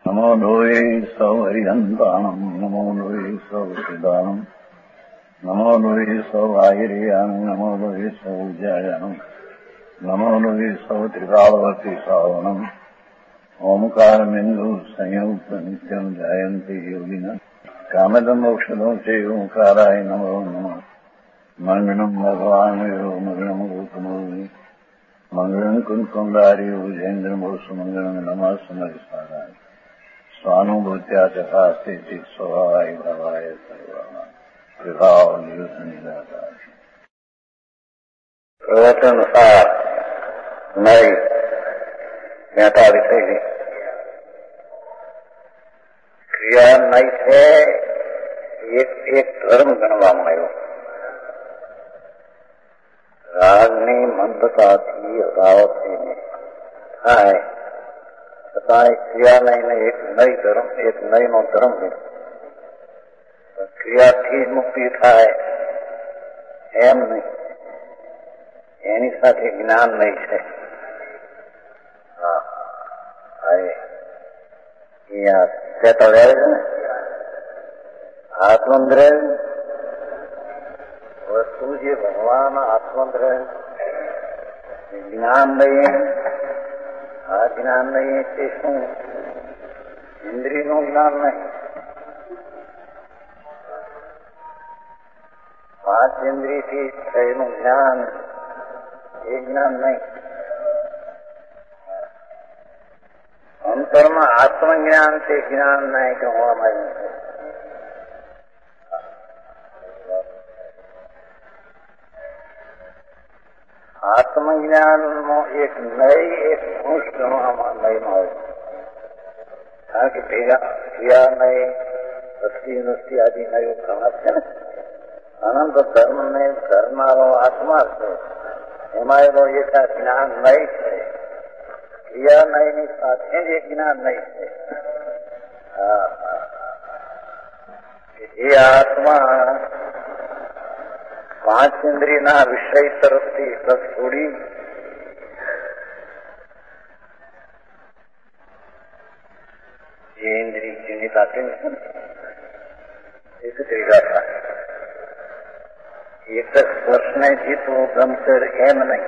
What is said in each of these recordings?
नमो लोये सौहरिहन्ताणम् नमो लोये सौसिदानम् नमो लोये सौवाहिर्यानम् नमो लोये सौज्यायानम् नमो लोये सौत्रिकालवर्ति सावनम् ओंकारमिन्दु संयुक्त नित्यम् जायन्ति योगिनः कामदम् औषधम् च ओंकाराय नमो नमः मंगलम् भगवान् मंगलम् गौतमोऽग्नि मंगलम् कुन्कुण्डारि भुजेन्द्रमोसुमङ्गलम् नमः समरिसाराय स्वानुभूत्या चकास्ते स्वभावाय भावाय सर्वाणां विभावनियुतनिदाताय प्रवचनानुसार नई ज्ञाता विषय है क्रिया नई છે એક ધર્મ ગણવામાં આવ્યો રાગની મંદતાથી અગાવથી થાય છતાં ક્રિયા લઈને એક નઈ ધર્મ એક નઈનો ધર્મ ક્રિયાથી મુક્તિ થાય એમ નહીં એની સાથે જ્ઞાન નહીં છે અહીંયા કહેતા રહે છે ને આત્મંદ્ર વસ્તુ જે ભગવાન આત્મંદ્ર જ્ઞાન લઈએ આ જ્ઞાન લઈએ તે શું ઇન્દ્રિયનું જ્ઞાન નહીં પાંચ ઇન્દ્રિયથી થયેલું જ્ઞાન એ જ્ઞાન નહીં અંતરમાં આત્મજ્ઞાન તે જ્ઞાન નહીં કહેવામાં આવ્યું છે આત્મજ્ઞાનનો એક નઈ એક અંશ ગણવામાં નઈમાં આવે કારણ કે ભેગા ક્રિયા નઈ વસ્તી વસ્તી આદિ નયો પ્રમાણ છે ને અનંત ધર્મ ને ધર્મારો આત્મા છે એમાં એનો એક જ્ઞાન નઈ છે ક્રિયા નઈની સાથે જ એક જ્ઞાન નઈ છે એ આત્મા પાંચ ઇન્દ્રિયના વિષય તરફથી રસ છોડી જે ઇન્દ્રિય ચિહ્નિત આપેલ છે ને એકત્રી ગાથા એક જ સ્પર્શને જીતવું ગમતર એમ નહીં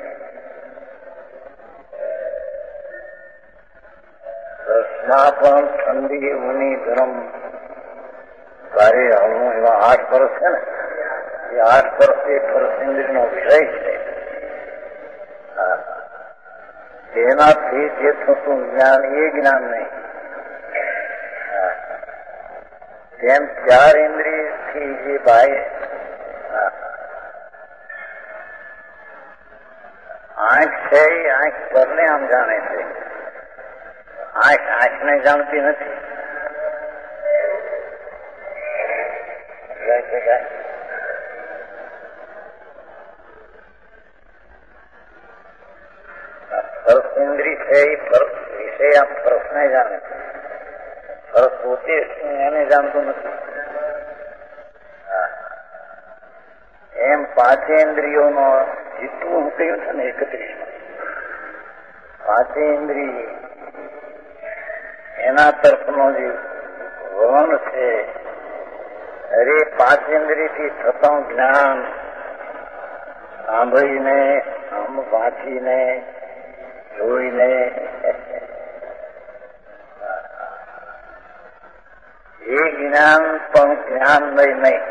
સ્પર્શમાં પણ ઠંડી ઊની ગરમ ભારે હળવું એવા 8 વર્ષ છે ને એ 8 વર્ષ એ સ્પર્શ ઇન્દ્રિયનો વિષય છે તેનાથી જે થતું જ્ઞાન એ જ્ઞાન નહીં તેમ 4 ઇન્દ્રિયથી જે બાહ્ય આંખ છે એ આંખ પરને આમ જાણે છે આંખ આંખને જાણતી નથી સ્પર્શ ઇન્દ્રિય છે એ વિષય આમ સ્પર્શને જાણે છે સ્પર્શ પોતે એને જાણતું નથી એમ પાંચેન્દ્રિયોનો જીતવું હું કહ્યું છે ને 31 પાંચેન્દ્રિય એના તરફનો જે વલણ છે અરે પાંચેન્દ્રિયથી થતું જ્ઞાન સાંભળીને આમ વાંચીને જોઈને એ જ્ઞાન પણ જ્ઞાન લઈ નહીં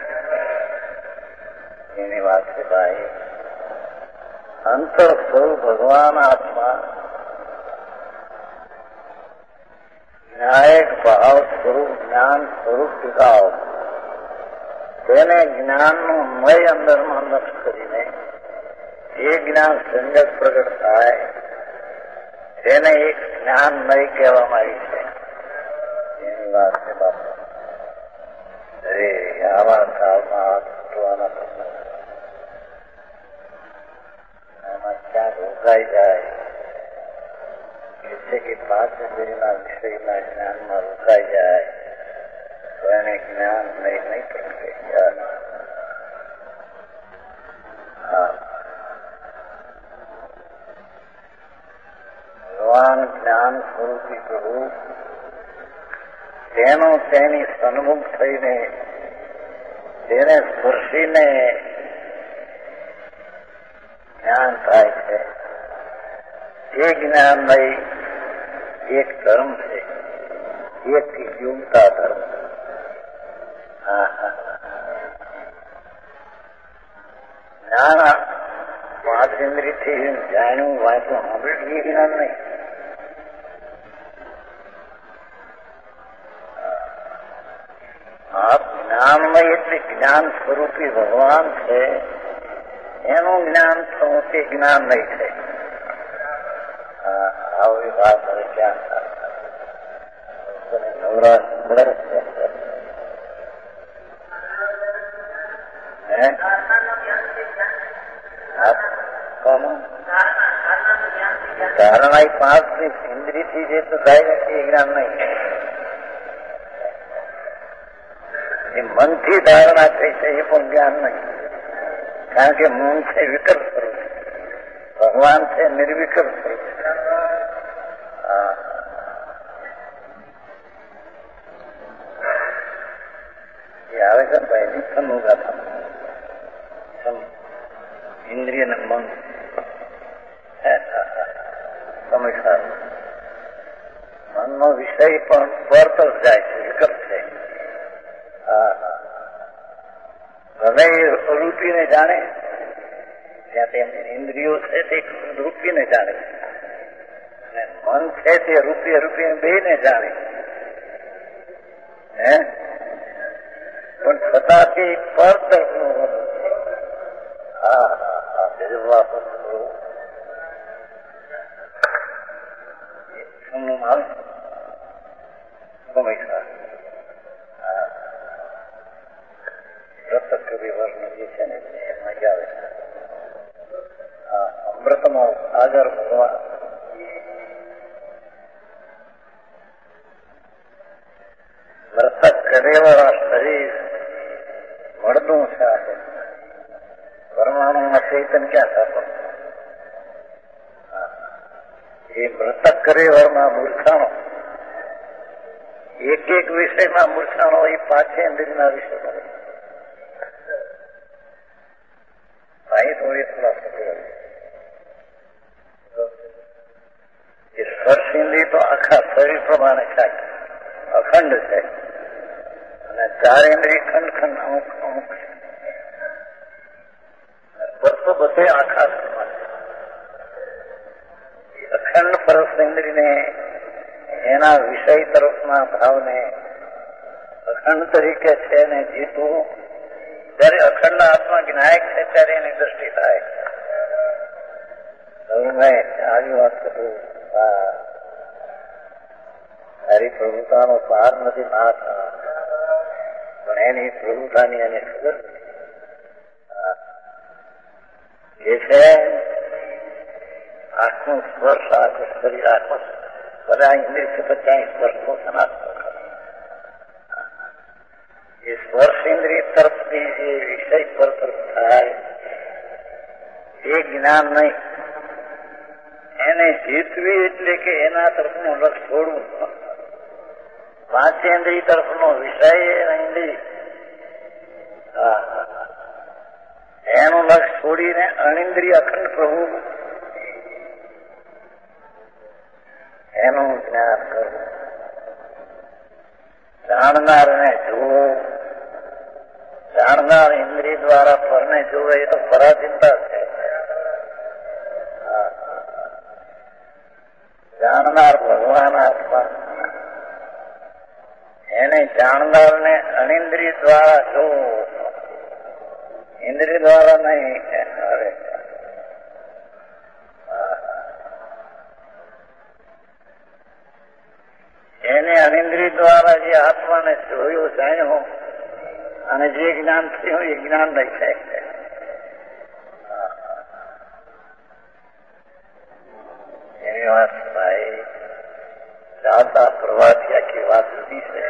એની વાત છે ભાઈ અંતર સ્વરૂપ ભગવાન આત્મા ન્યાયક ભાવ સ્વરૂપ જ્ઞાન સ્વરૂપ ટીકાઓ તેને જ્ઞાનનું મય અંદરમાં નષ્ટ કરીને એ જ્ઞાન સંજક પ્રગટ થાય તેને એક જ્ઞાન નહીં કહેવામાં આવી છે એની વાત છે બાપા અરે આવા કાળમાં હાથ છૂટવાના પ્રસંગ એમાં ક્યાંક રોકાઈ જાય છે કે પાંચ ઇન્દ્રિયના વિષયના જ્ઞાનમાં રોકાઈ જાય તો એને જ્ઞાન નહીં પ્રગટે ભગવાન જ્ઞાન સ્વરૂપી પ્રભુ તેનો તેની સન્મુખ થઈને તેને સ્પર્શીને જ્ઞાન થાય છે. એ જ્ઞાનમય એક ધર્મ છે, એક યોગતા ધર્મ. જ્ઞાન પાંચ ઇન્દ્રિયથી જાણ્યું વાંચ્યું સાંભળ્યું એ જ્ઞાન નહીં. જ્ઞાનમય એટલે જ્ઞાન સ્વરૂપી ભગવાન છે, એનું જ્ઞાન થવું તે જ્ઞાન નહીં છે. આવી વાત હવે ક્યાં નવરાત્ર ધારણા 5 ઇન્દ્રિયથી જે તો થાય એ જ્ઞાન નહીં. એ મનથી ધારણા થઈ છે એ પણ જ્ઞાન નહીં. કારણ કે મન છે વિકલ્પ સ્વરૂપ, ભગવાન છે નિર્વિકલ્પ સ્વરૂપ. એ આવે છે ભાઈ સમુગાથા ઇન્દ્રિય ને મન સમજતા મનનો વિષય પણ પર તરફ જાય છે, વિકલ્પ છે. હૃદય રૂપીને જાણે, ત્યાં તેમની ઇન્દ્રિયો છે તે રૂપીને જાણે, અને મન છે તે રૂપીને બેને જાણે. પણ છતાં તે પર તરફનું જવા વિવરણ જે છે ને એમાં જ આવે છે. અમૃતનો સાગર ભગવાન મૃતક કરેવા શરીર મળતું છે. પરમાણુમાં ચૈતન ક્યાં થતો? એ મૃતક કરેવરમાં મૂર્છાણો, એક એક વિષયમાં મૂર્છાણો એ પાંચેન્દ્રિયના વિષયમાં અહીં થોડી એ સ્પર્શેન્દ્રિય તો આખા શરીર પ્રમાણે થાય, અખંડ છે. અને ચારેન્દ્રિય ખંડ ખંડ અમુક અમુક છે. સ્પર્શ બધે આખા અખંડ પરસેન્દ્રિયને એના વિષય તરફના ભાવને અખંડ તરીકે છે ને જીતવું. જયારે અખંડ આત્મા જ્ઞાયક છે ત્યારે એની દ્રષ્ટિ થાય. આવી વાત કરું, તારી પ્રભુતાનો પાર નથી નાથ, પણ એની પ્રભુતાની એને ખબર એ છે. આત્મો સ્પર્શ આખો શરીર આત્મો બધા ઇન્દ્રિય છે, બધા સ્પર્શો સનાતન. એ સ્પર્શ ઇન્દ્રિય તરફથી જે વિષય પર તરફ થાય એ જ્ઞાન નહીં. એને જીતવી એટલે કે એના તરફનું લક્ષ છોડવું. પાંચેન્દ્રિય તરફનો વિષય ઇન્દ્રિય એનું લક્ષ છોડીને અનિન્દ્રિય અખંડ પ્રભુ એનું જ્ઞાન કરવું. જાણનારને જોવું, જાણનાર ઇન્દ્રિય દ્વારા પરને જોવે એ તો પરાચિંતા છે. જાણનાર ભગવાન આત્મા, એને જાણનારને અનિન્દ્રિય દ્વારા જોવું, ઇન્દ્રિય દ્વારા નહીં. એને અનિન્દ્રિય દ્વારા જે આત્માને જોયું જાણ્યું અને જે જ્ઞાન થયું એ જ્ઞાન નહીં થાય. એની વાત ભાઈ ચાલતા પ્રવાસી આખી વાત જુદી છે.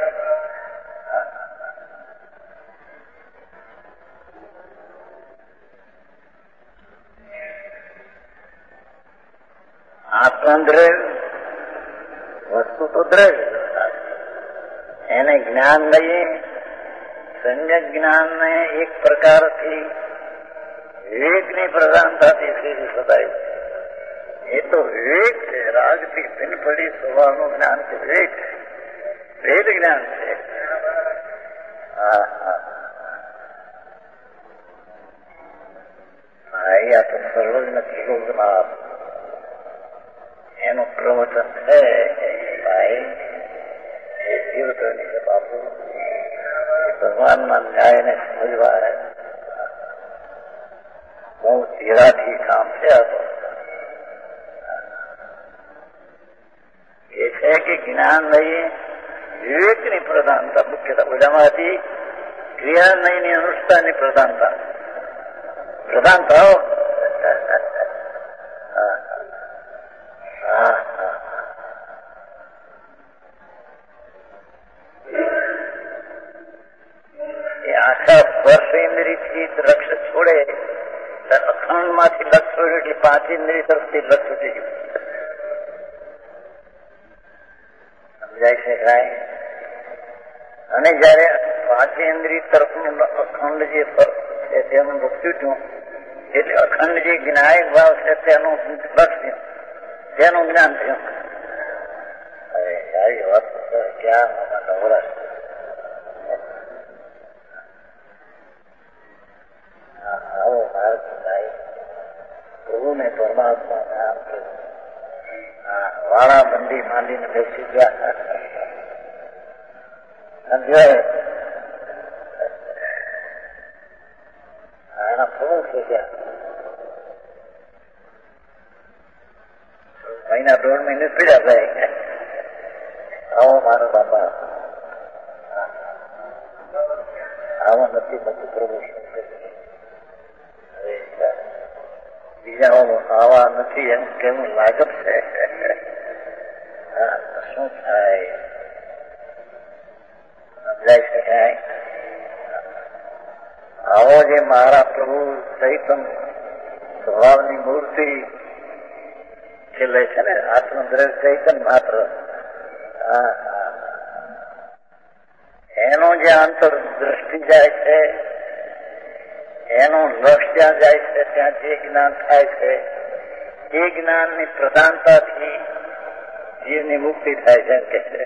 આત્મા દ્રવ્ય વસ્તુ તો દ્રવ્ય, એને જ્ઞાન લઈએ. સમ્યક જ્ઞાનને એક પ્રકારથી વિવેકની પ્રધાનતાથી સીધી સદાય. એ તો વિવેક છે, રાગથી ભિન્ન પડી સ્વભાવનું જ્ઞાન છે. વિવેક છે, વેદ જ્ઞાન છે. આ તો સર્વજ્ઞ ત્રિલોકનાથ એનું પ્રવચન છે. ભાઈ એ જીવતની છે બાપુ, ભગવાનના ન્યાયને સમજવા બહુ ધીરાથી કામ છે. આ તો એ છે કે જ્ઞાન લઈએ, વિવેકની પ્રધાનતા મુખ્યતા બધામાંથી, ક્રિયા નહીની અનુષ્ઠાનની પ્રધાનતા એ આખા સ્પર્શ ઇન્દ્રિયથી લક્ષ છોડે, અખંડ માંથી લક્ષ છોડે એટલે 5 ઇન્દ્રિય તરફથી લક્ષ છૂટી ગયું. સમજાય છે કાંઈ? અને જયારે 5 ઇન્દ્રિય તરફનું અખંડ જે ફર્ક છે તેનું છૂટ્યું એટલે અખંડ જે જ્ઞાયક ભાવ છે તેનું લક્ષ્ય, તેનું જ્ઞાન થયું. અરે આવી વાત ક્યાં નવરા આવો ભારત ભાઈ પ્રભુને પરમાત્મા નામ વાળા બંદી માંડીને બેસી ગયા. એના પ્રભુ થઈ ગયા. મહિના 1.5 મહિને પીડા થાય. આવો મારો બાપા, આવો નથી પ્રભુ. બીજા આવા નથી એમ કેવું લાગત છે. શું થાય સમજાય શકાય? આવો જે મારા પ્રભુ ચૈતન સ્વભાવની મૂર્તિ છેલ્લે છે ને, આત્મદ્રવ્ય ચૈતન માત્ર, એનો જે આંતર દ્રષ્ટિ જાય છે, એનું લક્ષ જ્યાં જાય છે ત્યાં જે જ્ઞાન થાય છે એ જ્ઞાનની પ્રધાનતાથી જીવની મુક્તિ થાય છે કે છે.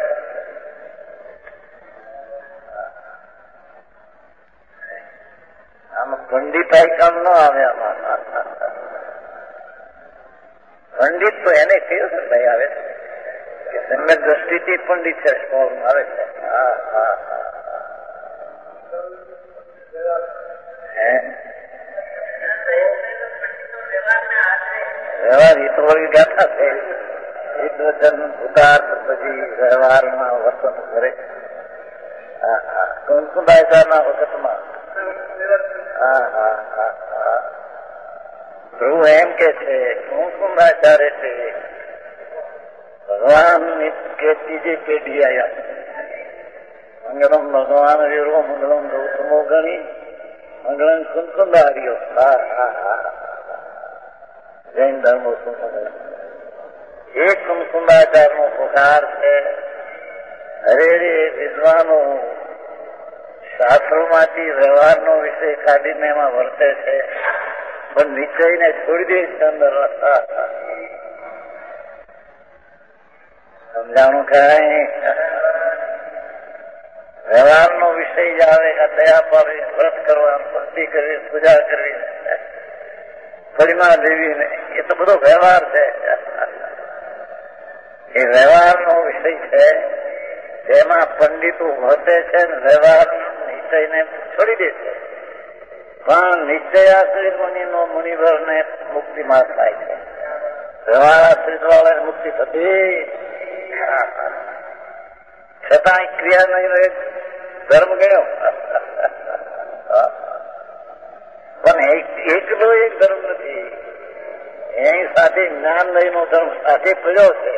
આમાં પંડિતાઈ કામ ન આવે. આમાં પંડિત તો એને કહ્યું છે ભાઈ આવે કે સમ્યક દ્રષ્ટિથી પંડિત છે આવે છે. વ્યવહાર એ તો વળી ગાથા છે. એક વચન ઉતાર પછી વ્યવહારમાં વર્તન કરે. કુંકુદાયકાના વખતમાં પ્રભુ એમ કે છે, કુંકુદાચાર એટલે ભગવાનની કે ત્રીજી પેઢી આવ્યા. મંગળમ ભગવાન વીરો મંગળમ ગૌતમો ગણી મંગળમ કુંકુદાર્યો. જૈન ધર્મો એક કુંકુદાચાર નો પુકાર છે. હરે વિદ્વાનો શાસ્ત્રોમાંથી વ્યવહારનો વિષય કાઢીને એમાં વર્તે છે, પણ નિશ્ચયને છોડી દે છે અંદર. સમજાણું કઈ? વ્યવહારનો વિષય જ આવે કે દયા પાવી, વ્રત કરવા, ભક્તિ કરવી, પૂજા કરવી, પરિમા દેવી, એ તો બધો વ્યવહાર છે. એ વ્યવહારનો વિષય છે, તેમાં પંડિતો વર્તે છે ને વ્યવહાર નિશ્ચયને છોડી દે છે. પણ નિશ્ચયાશ્રિત મુનિનો મુનિવરને મુક્તિમાં થાય છે. વ્યવહાર આશ્રિત વાળાને મુક્તિ થતી છતાં ક્રિયા નહીં એક ધર્મ ગયો. પણ એકલો એક ધર્મ નથી, એની સાથે જ્ઞાન લઈનો ધર્મ સાથે પડ્યો છે.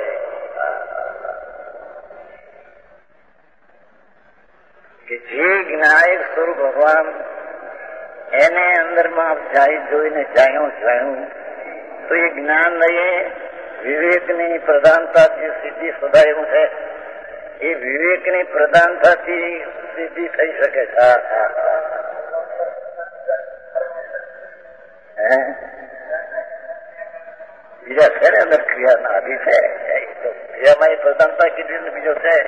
કે જે જ્ઞાયક સ્વરૂપ ભગવાન એને અંદરમાં જોઈને જાણ્યું તો એ જ્ઞાન લઈએ, વિવેકની પ્રધાનતા જે સિદ્ધિ સદાયું છે એ વિવેકની પ્રધાનતાથી સિદ્ધિ થઈ શકે છે. બીજા છે ને અંદર ક્રિયાના આધી છે, ક્રિયામાં એ પ્રધાનતા કીધી ને બીજો છે.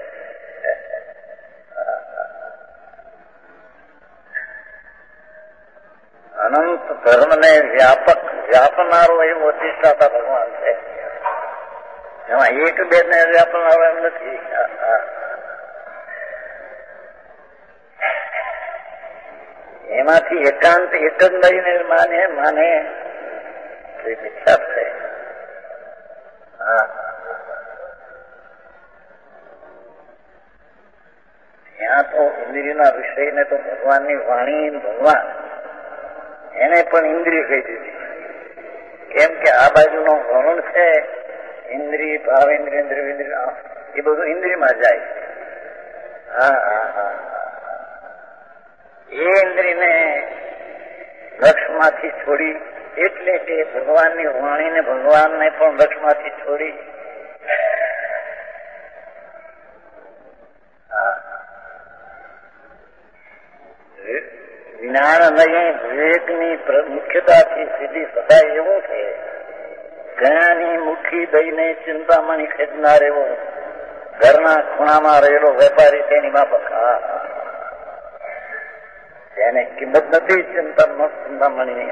અનંત ધર્મને વ્યાપનારો એવો અધિષ્ઠાતા ભગવાન છે. એમાં એક બે ને વ્યાપનારો એમ નથી. એમાંથી એકાંત એક જ લઈને માને એ મિથ્યા છે. ત્યાં તો ઇન્દ્રિયના વિષયને તો ભગવાનની વાણી ભગવાન એને પણ ઇન્દ્રિય કહી દીધી. કેમ કે આ બાજુનો વરુણ છે, ઇન્દ્રિય ભાવેન્દ્રિય ઇન્દ્રિય એ બધું ઇન્દ્રિયમાં જાય. એ ઇન્દ્રિયને લક્ષમાંથી છોડી, એટલે કે ભગવાનની વાણીને ભગવાનને પણ લક્ષમાંથી છોડી જ્ઞાન નહીં વિવેકની મુખ્યતાથી સીધી સદાય એવું છે. જ્ઞાની મુખી દઈને ચિંતામણી ખેંચનાર એવો ઘરના ખૂણામાં રહેલો વેપારી તેની માફક. તેને કિંમત નથી ચિંતામણી.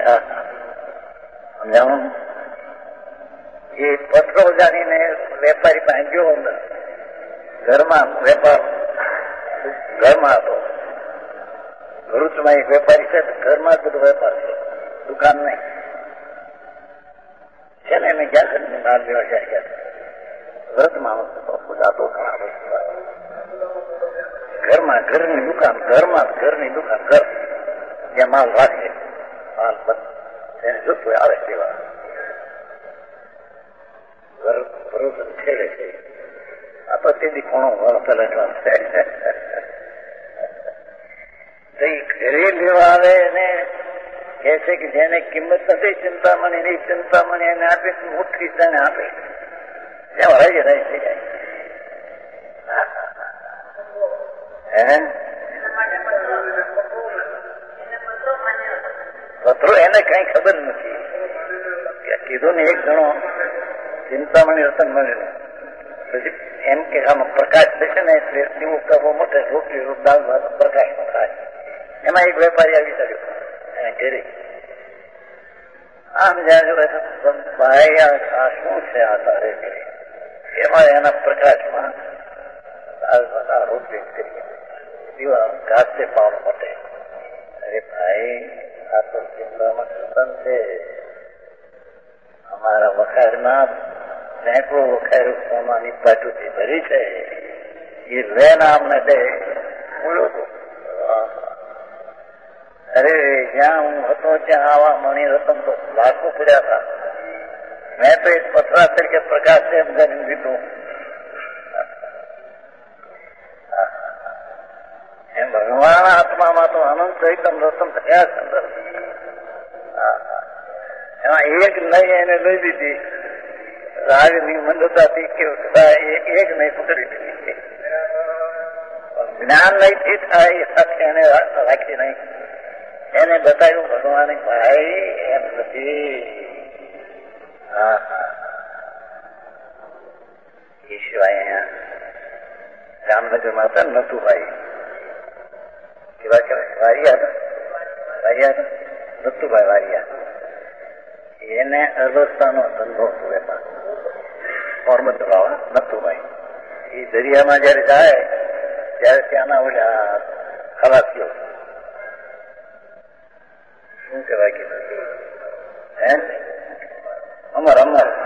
એ પત્રો જાણીને વેપારી પાસે ગયો, ઘરમાં વેપાર ઘરમાં હતો. ભરૂચમાં એક વેપારી છે, ઘરમાં જ બધો વેપાર છે, દુકાન નહીં છે ને. એને ક્યાં માલ લેવા જાય, વ્રત માણસ જાતો ઘરમાં ઘરની દુકાન, ઘરમાં ઘરની દુકાન, ઘર જ્યાં માલ રાખે, માલ બંધ એને જોતું આવે સેવા. ઘર ભરૂચ છેડે છે. આ તો તેથી કોણો પલટવા છે. ઘરે લેવા આવે ને કે છે કે જેને કિંમત નથી ચિંતામણી ની, ચિંતામણી એને આપે, મુઠ્ઠી તેને આપે, ત્યાં રહી જાય. પત્રો એને કઈ ખબર નથી. કીધું ને એક જણો ચિંતામણી રતન મળેલું, પછી એમ કે આમાં પ્રકાશ થશે ને એટલે દીવો કરવો મોટે રોટલી દાળ ભાત પ્રકાશમાં થાય. એમાં એક વેપારી આવી ચડ્યો એને ઘેરે. આમ જ્યાં ભાઈ આ શું છે આ તારે ઘરે? એમાં એના પ્રકાશમાં રોટલી કરી દીવા ઘાસે પાવડો મોટે. અરે ભાઈ, આ તો ચિંતામાં રતન છે. અમારા વખારમાં સેંકડો વખાર સોનાની પાટુથી ભરી છે. એ લેના અમને દે બોલો તો. અરે જ્યાં હું હતો ત્યાં આવા મણી રતન તો લાખો પડ્યા હતા. મેં તો એક પથરા તરીકે પ્રકાશ એમ કરીને દીધું. એમ ભગવાન આત્મામાં તો અનંત એકદમ રતન થયા છે અંદર. એમાં એક નહીં એને લઈ દીધી. રાગની મંદતાથી કે એક નહીં પકડી દીધી. જ્ઞાન નહીં થાય એ સાથે એને રાખી નહીં. એને બતાવ્યું ભગવાન ભાઈ એમ નથી. એ સિવાય અહીંયા જામનગરમાં હતા નતુભાઈ, કેવા કહેવાય, વારિયા નતુભાઈ વારિયા. એને અરબસ્તાનો ધંધો વેપાર પોરબંદર વાળા નતુભાઈ. એ દરિયામાં જયારે જાય ત્યારે ત્યાંના ઓલા ખલાસીઓ શું કહેવાય કે અમર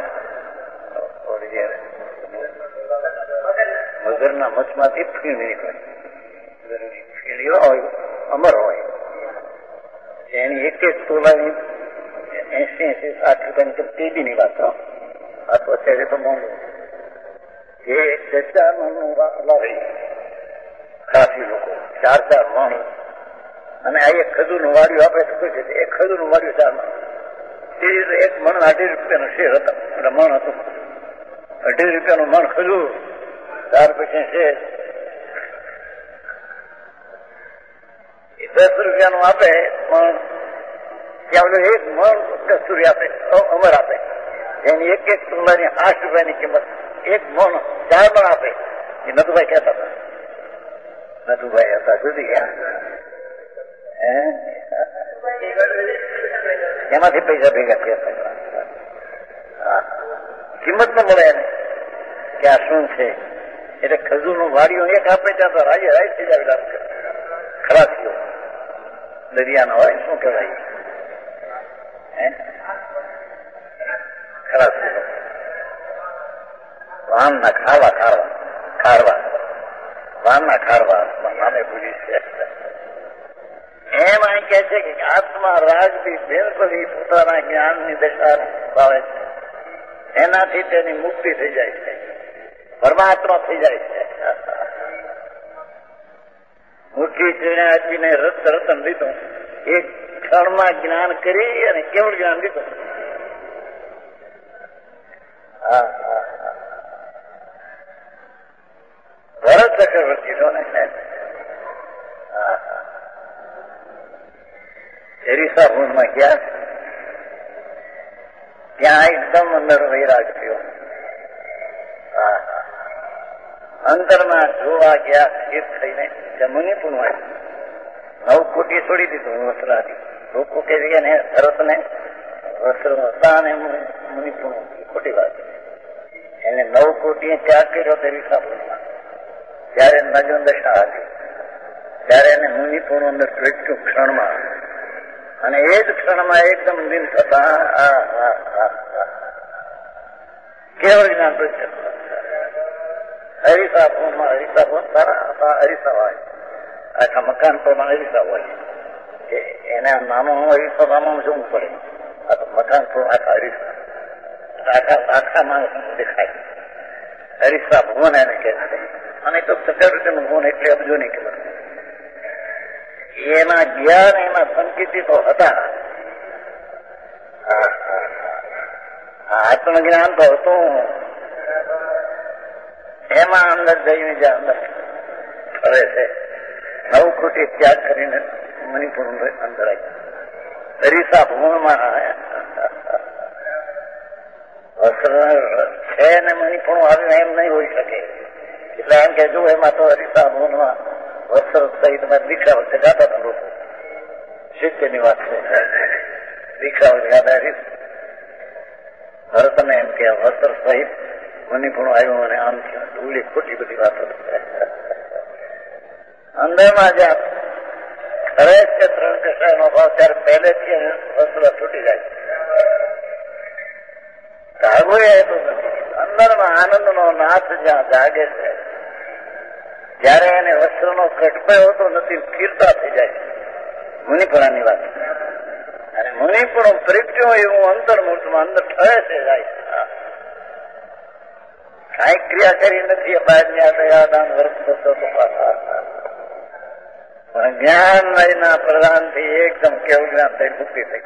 મગરના મચમાંથી ફીણ નીકળે. ફીણીઓ હોય, અમર હોય, એની એક એક તોલાની 80-60 રૂપિયાની તેજી ની વાત. આ તો અત્યારે તો મોંઘું. એ 4 મણનું લાવે કાફી લોકો, 4 મણ. અને આ એક ખજૂરનું વાડિયું આપે તો કોઈ છે, એક ખજૂરનું વાડિયું 4 મણ. તે રીતે એક મણ 2.5 રૂપિયાનું શેર હતા, એટલે મણ હતું 2.5 રૂપિયાનું મણ ખજૂર. ત્યાર પછી છે ₹10 આપે પણ ત્યાં એક મણ કસ્તુરી આપે, અમર આપે, એની એક તોલાની ₹8 કિંમત, એક મણ 4 મણ આપે. એ નથુભાઈ કહેતા હતા, નથુભાઈ હતા સુધી ગયા, એમાંથી પૈસા ભેગા થયા. કિંમત ન મળે એને કે આ શું છે. એટલે ખજૂરનું વાડીઓ એક આપે ત્યાં તો રાજે રાજ થઈ જાય. ખલાસીઓ દરિયાના હોય, શું કહેવાય, ખલાસીઓ વાનના ખારવા વાનના ખારવા નામે ભૂલી છે. એમ અહીં કહે છે કે આત્મા રાજથી બિલકુલ પોતાના જ્ઞાનની દશા ભાવે છે, એનાથી તેની મુક્તિ થઈ જાય છે, પરમાત્મા થઈ જાય છે. મુઠ્ઠી ચીણે આપીને રતન લીધું, એક ક્ષણમાં જ્ઞાન કરી અને કેવળ જ્ઞાન લીધું. ભરત ચક્રવર્તી ને એરિસાપુરમાં ગયા, ત્યાં એકદમ અંદર વૈરાગ થયો. અંદરમાં જોવા ગયા સ્થિર થઈને મુનિપુણ આવ્યું. 9 કોટી છોડી દીધું વસ્ત્રાથી. લોકો કે ને ભરતને વસ્ત્ર હતા અને મુનિપુણ, ખોટી વાત. એને 9 કોટીએ ત્યાગ કર્યો તે એરિસાપુરમાં. ત્યારે નજન દશા હતી, ત્યારે એને મુનિપુણ અંદર પ્રગટ્યું ક્ષણમાં. અને એ જ ક્ષણમાં એકદમ દિન થતા કેવળ જ્ઞાન પ્રત્યક્ષ. હરિસાપુરમાં હરિસાપુર સારા હતા, હરિસભા આખા મકાન પ્રમાણે હરિસભા હોય. એના નામો હરિસભામાં જોવું પડે. આ તો મકાન પ્રમાણે આખા હરિસભા, આખા માણસ દેખાય. હરિસભા ભુવન એને કહે છે. અને તો ચક્રવર્તીનું ભુવન એટલે અબજો નહીં ખબર. એના જ્ઞાન એના સંકેતી તો હતા. આત્મજ્ઞાન તો હતું. એમાં અંદર જઈને જે અંદર ફરે છે, 9 કોટી ત્યાગ કરીને મણિપુર અંદર આવ્યા. હરિસા ભુવનમાં છે ને મણિપુર આવ્યું એમ નહીં હોઈ શકે. એટલે એમ કે જો એમાં તો હરિસા ભુવનમાં વસ્ત્ર સહિત દીક્ષા વખતે ગાતા હતા લોકો. શિષ્યની વાત છે, દીક્ષા વખતે ગાતા. ભરતને એમ કે વસ્ત્ર સહિત મણિપુર આવ્યું અને આમ થયું. ડુલી ખોટી બધી વાતો. અંદરમાં જ્યાં ખરે છે 3 કશાયનો ભાવ, ત્યારે પહેલેથી વસ્ત્ર છૂટી જાય. ધાગો એ તો નથી. અંદરમાં આનંદનો નાથ જ્યાં જાગે છે, જયારે એને વસ્ત્રનો કટપાયો હોતો નથી, સ્થિરતા થઈ જાય. મુનિપુરાની વાત. અને મુનિપુર પ્રગટ્યો એવું અંતર્મૂર્તમાં અંદર ઠરે છે જાય. કઈ ક્રિયા કરી નથી. જ્ઞાન ના પ્રધાન થી એકદમ કેવું જ્ઞાન થઈ મુક્તિ થઈ.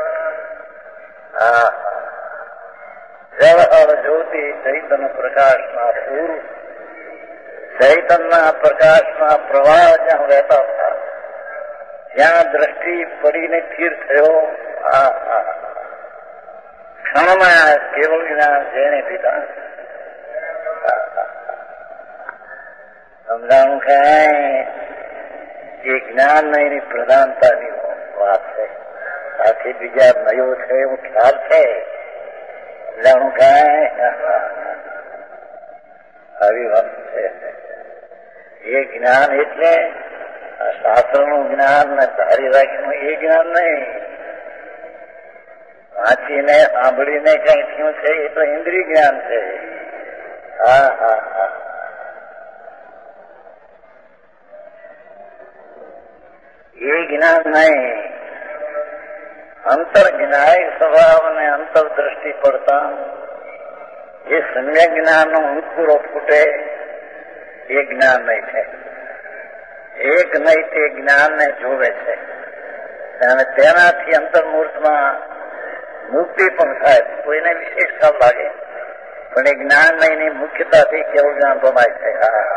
જળ જ્યોતિ ચૈતન્ય પ્રકાશમાં પૂર્વ, ચૈતનના પ્રકાશમાં પ્રવાહ જ્યાં વહેતા હતા, જ્યાં દ્રષ્ટિ પડીને સ્થિર થયો. ક્ષણમાં કેવળ જ્ઞાન જેને પીતા સમજાણું કે એ જ્ઞાન એની પ્રધાનતાની વાત છે. આથી બીજા નયો છે એવું ખ્યાલ છે. સમજાણું કે આવી વાત છે. એ જ્ઞાન એટલે શાસ્ત્રનું જ્ઞાન ને ધારી રાખીનું એ જ્ઞાન નહીં. વાંચીને સાંભળીને કઈ થયું છે એ તો ઇન્દ્રિય જ્ઞાન છે. એ જ્ઞાન નહીં. અંતર જ્ઞાય સ્વભાવ અને અંતર દ્રષ્ટિ પડતા જે સમ્યક જ્ઞાનનો અંકુરો ફૂટે એ જ્ઞાન નહીં છે. એક નહીં તે જ્ઞાનને જોવે છે અને તેનાથી અંતર્મૂર્તમાં મુક્તિ પણ થાય. કોઈને વિશેષ કામ લાગે પણ એ જ્ઞાનમયની મુખ્યતાથી કેવું જ્ઞાન પ્રમાય છે.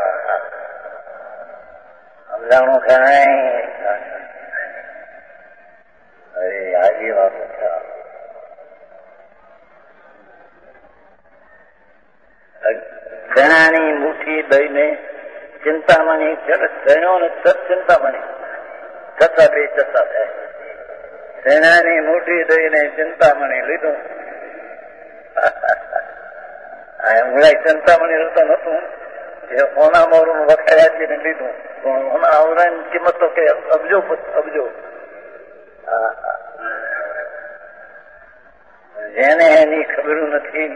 સમજાણું કાંઈ અરે આવી વાત ચણાની મુઠ્ઠી દઈને ચિંતામણી ચણ્યો ને ચિંતામણી છતાં બે છતાં થાય. ચણાની મુઠ્ઠી દઈને ચિંતામણી લીધું. ચિંતામણી રહેતા નતું એ ઓના મોરું વખાયાજીને લીધું. ઓના આવરાની કિંમત તો કે અબજો અબજો. જેને એની ખબર નથી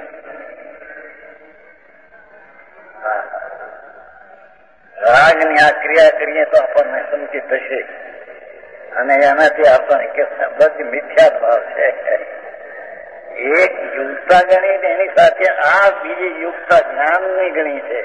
રાગની આ ક્રિયા કરીએ તો આપણને સમજી થશે અને એનાથી આપણને કે બધી મિથ્યા ભાવ છે. એક યુક્તા ગણી એની સાથે આ બીજી યુક્તા જ્ઞાનની ગણી છે.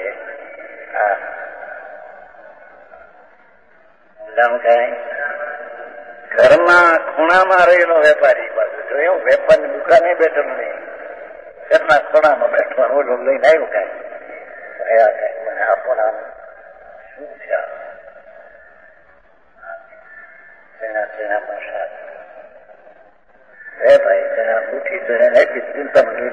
ઘરમાં ખૂણામાં રહેલો વેપારી બાજુ જોયું વેપારની દુકાને બેઠેલો નહીં, ઘરના ખૂણામાં બેઠવાનું ઓલું લઈને આવ્યું કાંઈ મને આપો નામ શું છે તેના પ્રસાદ હે ભાઈ તેના ઉઠી તેને આપી ચિંતા મને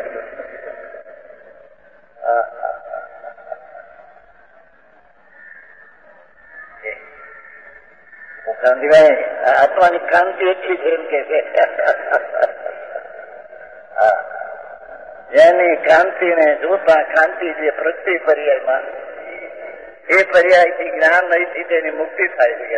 ગાંધીભાઈ આત્માની ક્રાંતિ એટલી છે એમ કે છે. જેની ક્રાંતિને જોતા ક્રાંતિ જે પ્રતિ પર્યાયમાં એ પર્યાયથી જ્ઞાન નહીંથી તેની મુક્તિ થાય છે.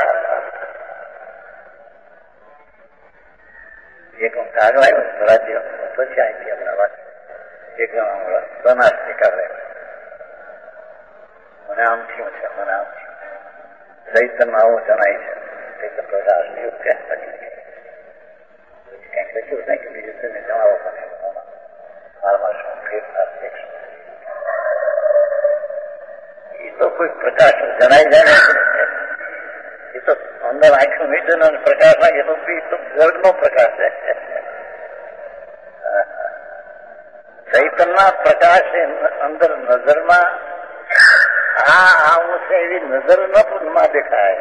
એક હું કાગળ આવ્યો રાજ્ય પછી અહીંથી હમણાં વાત એક બનાસ નીકળે મને આમ થયું છે મને આમ થયું ચૈતનમાં આવું જણાય છે. ચૈતન પ્રકાશ યુગ કંઈક લખ્યું નહીં કે બીજું તેને જણાવો મને મારામાં શું ફેરફાર દેખશું એ તો કોઈ પ્રકાશ જણાય જાય એ તો અંદર આંખનું મીઠું પ્રકાશ લાગે તો ગર્ગનો પ્રકાશ છે. ચૈતનના પ્રકાશ અંદર નજરમાં આવું છે એવી નજર માં દેખાય.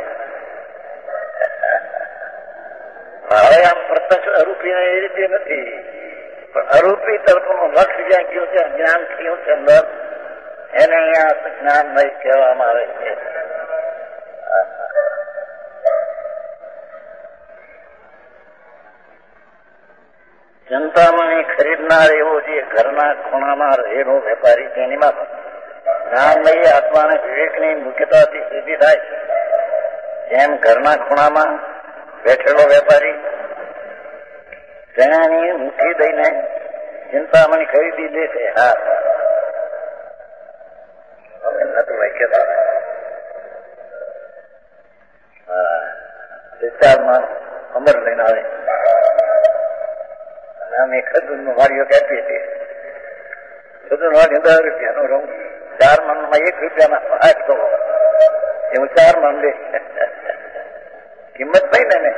હવે આમ પ્રત્યક્ષ અરૂપી એ રીતે નથી પણ અરૂપી તરફનું લક્ષ્ય જ્યાં ગયું છે જ્ઞાન થયું છે અંદર એને અહીંયા જ્ઞાન નહીં કહેવામાં આવે છે. ચિંતામણી ખરીદનાર એવો જે ઘરના ખૂણામાં રહેલો વેપારી તેની માં જ્ઞાનમયી આત્માને વિવેકની મુખ્યતાથી સિદ્ધિ થાય છે. જેમ ઘરના ખૂણામાં બેઠેલો વેપારી ચણાની મુઠ્ઠી દઈને ચિંતામણી ખરીદી લે છે. નતું વાક્યતા વિસ્તારમાં અમર લઈને આવે અને અમે ખજૂર નું વાડીઓ કાપીએ છીએ. ખજૂર વાડી 10 રૂપિયાનું રહું 4 મનમાં 1 રૂપિયાના 8 કહો એ હું 4 મન લે કિંમત થઈ ને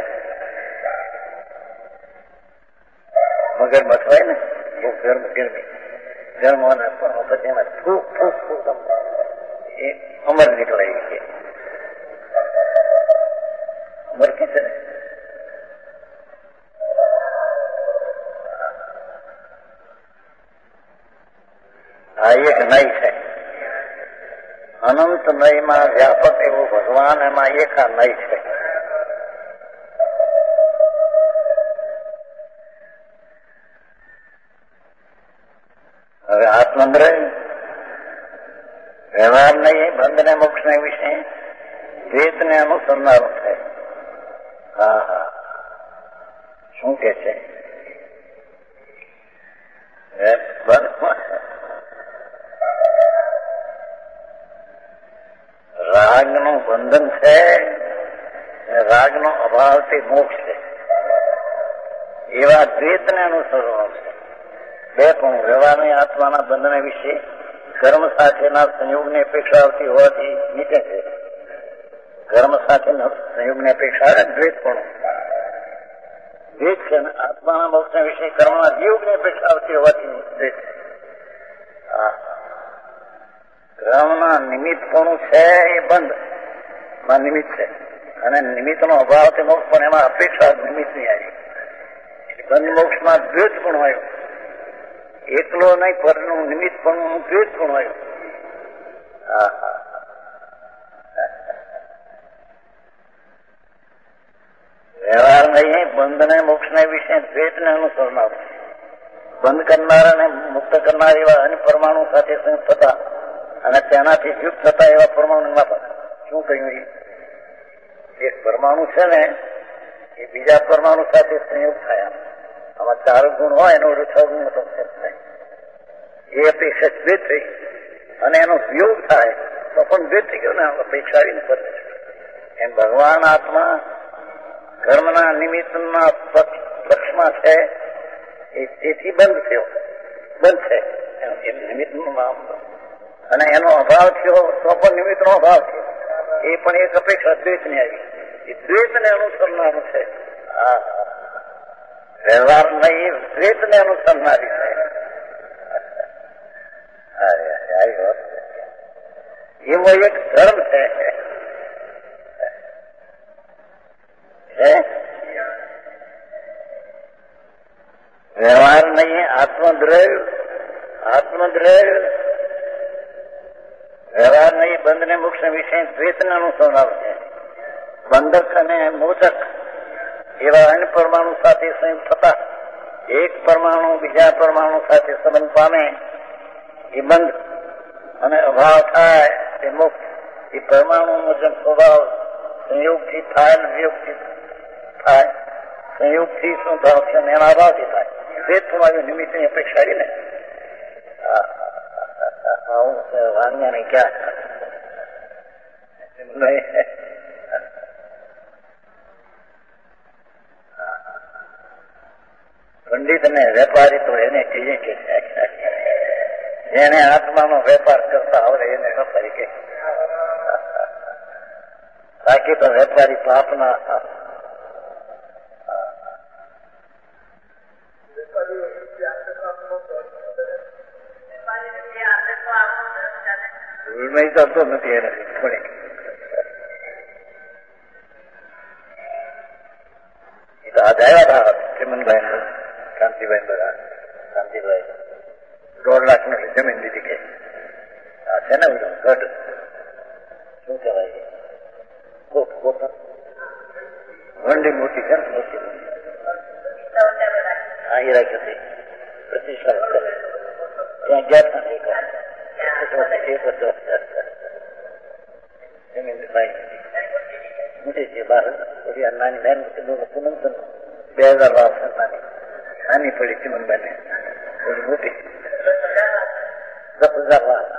મગર મથવાય ને બહુ ગરમી ગરમવા નાખવાનો પછી એમાં ફૂક ફૂક ફૂક એ અમર નીકળાય છે. અમર કે છે ને આ એક નય છે અનંત નયમાં વ્યાપક એવું ભગવાન એમાં એક આ નય છે. હવે આત્મંદ્ર વ્યવહાર નહીં બંધ ને મોક્ષ ને વિશે દ્વૈત ને અનુસંધાન થાય. શું કે છે રાગનું બંધન છે રાગનો અભાવથી મોક્ષ છે એવા દ્વૈતને અનુસરવાનું છે. બે પણ વ્યવહારની આત્માના બંધન વિશે કર્મ સાથેના સંયોગની અપેક્ષા આવતી હોવાથી નીચે છે. કર્મ સાથેના સંયોગની અપેક્ષા આવે દ્વૈત પણ દ્વૈત છે. આત્માના મોક્ષ વિશે કર્મના વિયોગની અપેક્ષા આવતી હોવાથી દ્વૈત છે. કર્મના નિમિત્તપણું છે એ બંધ માં નિમિત્ત છે, અને નિમિત્તનો અભાવથી મોક્ષ, પણ એમાં અપેક્ષા નિમિત્ત નહીં આવી. બંધ મોક્ષમાં દ્વૈત પણ આવ્યું, એકલો નહીં પરનું નિમિત્ત પણ દ્વૈત પણ આવ્યું. વ્યવહાર નહીં, બંધ ને મોક્ષ ને વિશે દ્વૈત ને અનુસરનાર, બંધ કરનાર અને મુક્ત કરનાર એવા અન્ય પરમાણુ સાથે સંયુક્ત થતા અને તેનાથી યુક્ત થતા એવા પરમાણુ ના હતા. શું કહ્યું? એક પરમાણુ છે ને એ બીજા પરમાણુ સાથે સંયોગ થાય. આમાં 4 ગુણ હોય એનો 6 ગુણ તો થાય. એ અપેક્ષા દ્વૈત થઈ અને એનો વિયોગ થાય તો પણ દ્વૈત થઈ ગયો ને, અપેક્ષા આવીને કરે. એમ ભગવાન આત્મા કર્મના નિમિત્તના પક્ષમાં છે, એ તેથી બંધ થયો, બંધ છે નિમિત્તનું નામ, અને એનો અભાવ થયો તો પણ નિમિત્તનો અભાવ થયો. એ પણ એક અપેક્ષા દ્વૈતની આવી. એ દ્વૈતને અનુસરનારું છે. વ્યવહાર નહીં, દ્વૈતને અનુસરનારી છે. એવો એક ધર્મ છે. વ્યવહાર નહીં, આત્મદ્રવ્ય, આત્મદ્રવ્ય વ્યવહાર નહીં, બંધ ને મોક્ષ વિશે દ્વૈતને અનુસરનાર છે. બંધક અને મોચક એવા અન્ય પરમાણુ સાથે સંયુક્ત થતા એક પરમાણુ બીજા પરમાણુ સાથે સંબંધ પામે એ બંધ, અને અભાવ થાય તે મોક્ષ. એ પરમાણુનો જેમ સ્વભાવ સંયોગથી થાય ને વિયોગથી થાય. સંયોગથી શું ભાવ છે અને એના અભાવથી થાય. દ્વૈત થવાનું નિમિત્તની અપેક્ષા આવી ને. વાણિયા ને ક્યાં પંડિત ને વેપારી તો એને કહીએ કે જેને આત્માનો વેપાર કરતા આવડે એને વેપારી કે, બાકી તો વેપારી પાપના. ભૂલમાં કરતો નથી એને થોડી. એ તો આજ આવ્યા હતા ચમનભાઈ, શાંતિભાઈ બધા, શાંતિભાઈ 1.5 લાખની જમીન દીધી કે આ છે ને ગઢ શું કહેવાય, વંડી મોટી છે ને, મોટી હા એ રાખી હતી પ્રતિષ્ઠા કરે ત્યાં ગયા નથી. જમીન મોટી છે બહાર, નાની નાની 2000 વર્ષ નાની પડી ચમનભાઈ ને મોટી 10,000 વર્ષ.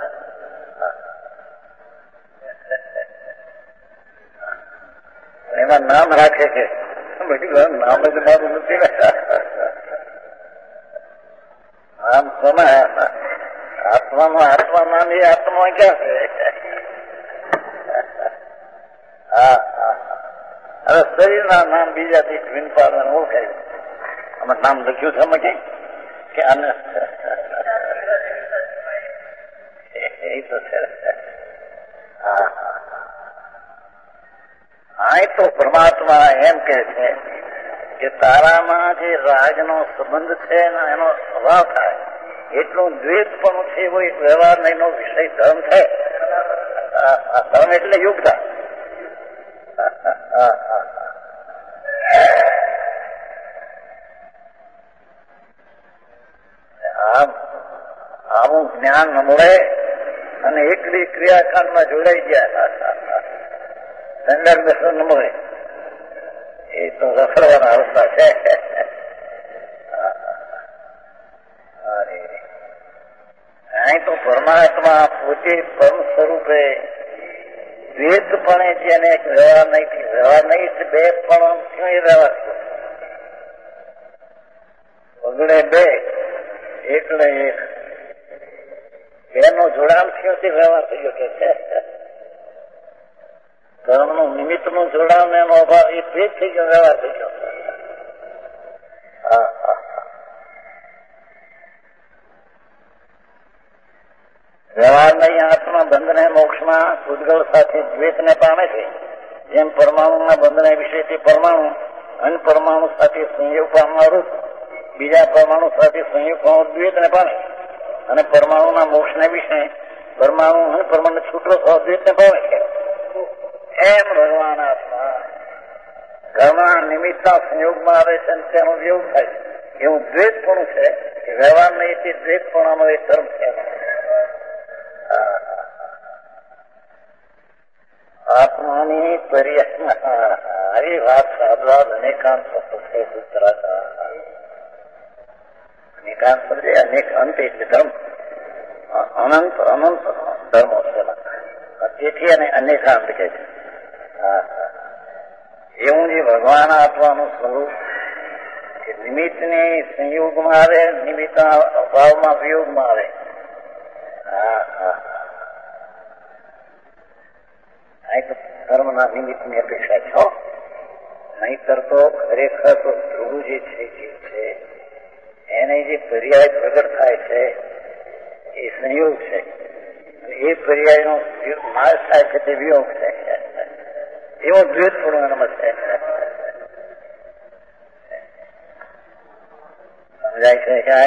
એમાં નામ રાખે છે, બધું નામ જ મારું નથી ને. નામ કોના? આત્માનો આત્મા નામ એ આત્મા ક્યાં છે? હવે શરીરના નામ બીજાથી વિનપાદન ઓળખાયું. આમાં નામ લખ્યું છે અમે કે આને એ તો છે. હા, તો પરમાત્મા એમ કે છે કે તારામાં જે રાગનો સંબંધ છે ને એનો સ્વભાવ થાય એટલું દ્વૈત પણ છે, એવો એક વ્યવહાર નહીં નો વિષય ધર્મ છે. ધર્મ એટલે યુક્તા. આવું જ્ઞાન ન મળે અને એકલી ક્રિયાકાંડમાં જોડાઈ ગયા, સંગાર દર્શન ન મળે, એ તો રખડવાના અવસ્થા છે. અહીં તો પરમાત્મા પોતે પરમ સ્વરૂપે દ્વૈતપણે જેને વ્યવહાર નહીં, વ્યવહાર નહીં બે પણ ક્યાં એ વ્યવહાર ઓગણે બે એટલે એક બેનો જોડાણ થયો તે વ્યવહાર થઈ ગયો કે છે. ધર્મનું નિમિત્તનું જોડાણ એનો અભાવ એ ભેદ થઈ ગયો, વ્યવહાર થઈ ગયો. વ્યવહાર નહીં આત્મા બંધને મોક્ષમાં ઉદ્ગલ સાથે દ્વૈતને પામે છે. જેમ પરમાણુના બંધને વિષયથી પરમાણુ અન્ય પરમાણુ સાથે સંયોગ પામનારું બીજા પરમાણુ સાથે સંયોગ પામનારું દ્વૈતને પામે અને પરમાણુના મોક્ષને વિષય પરમાણુ અને પરમાણુ છૂટો દ્વૈતને પામે છે. એમ ભગવાન આત્મા કર્મના નિમિત્તના સંયોગમાં આવે છે અને તેનો વિયોગ થાય છે. એવું દ્વૈતપણું છે કે વ્યવહાર નહીં તે દ્વૈતપણાનો એક ધર્મ છે. આત્માની આવી વાત સાધવા અનેકાંત અનેકાંત સમજે અનેક અંત એટલે ધર્મ અનંત અનંત ધર્મો છે. તેથી અને અનેકાંત કે છે. એવું જે ભગવાન આત્માનું સ્વરૂપ નિમિત્તને સંયોગમાં આવે, નિમિત્તના અભાવમાં વિયોગમાં આવે. ધર્મના નિમિત્તની અપેક્ષા છો, નહીતર તો ખરેખર તો ધ્રુવ જે છે જીવ છે એને જે પર્યાય પ્રગટ થાય છે એ સંયોગ છે અને એ પર્યાયનો નાશ થાય છે તે વિયોગ છે. એવો દ્વૈતપણું એનામાં છે. સમજાય છે કે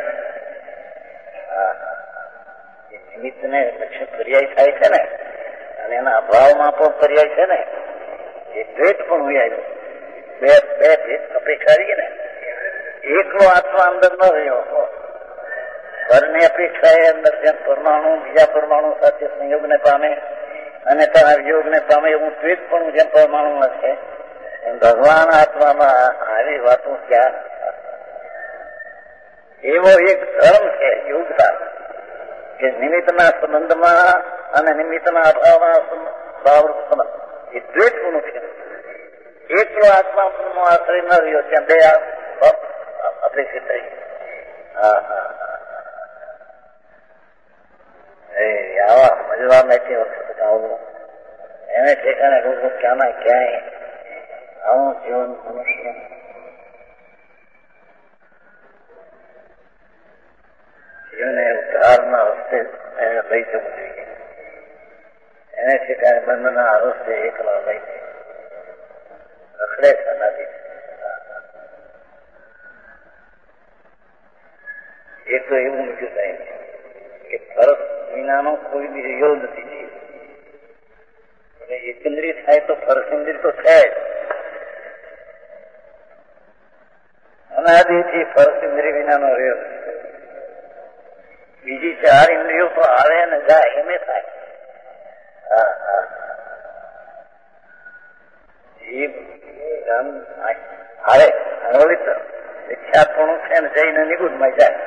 નિમિત્તને લક્ષ્ય પર્યાય થાય છે ને અને એના અભાવમાં પણ પર્યાય છે ને એ દ્વૈત પણ હોય. બે અપેક્ષા રહી ને એકલો આત્મા અંદર ન રહ્યો ઘરની અપેક્ષા એ અંદર જેમ પરમાણુ બીજા પરમાણુ સાથે સંયોગને પામે અને તેના વિયોગને પામે એવું દ્વૈત પણ જેમ પરમાણુમાં છે એમ ભગવાન આત્મામાં આવી વાતો ક્યાં એવો એક ધર્મ છે યોગતા કે નિમિત્તના સંબંધમાં અને નિમિત્તના અભાવમાં એ દ્વૈતપણું છે. એકલો આત્માનો આશ્રય ન રહ્યો ત્યાં બે અપેક્ષિત થઈ. આવા મજવા નથી વખત આવું એને ઠેકાણે લોકો ક્યાંના ક્યાંય આવું જીવન મનુષ્ય જીવને ઉદ્ધારના રસ્તે એને લઈ જવું જોઈએ. એને ઠેકાણે બંધના રસ્તે એકલા લઈ રખડે છે નથી. એક તો એવું મૂક્યું થાય કે ફરક વિનાનો કોઈ બી રહ્યો નથી. એકંદરી થાય તો ફરસેન્દ્રી તો છે જ. અનાદિથી ફરસેન્દ્રી વિનાનો રહ્યો નથી. બીજી ચાર ઇન્દ્રિયો તો આવે ને જાય એમે થાય. આવે અનોલિત ઈચ્છાપણું છે ને જઈને નિગુણમાં જાય.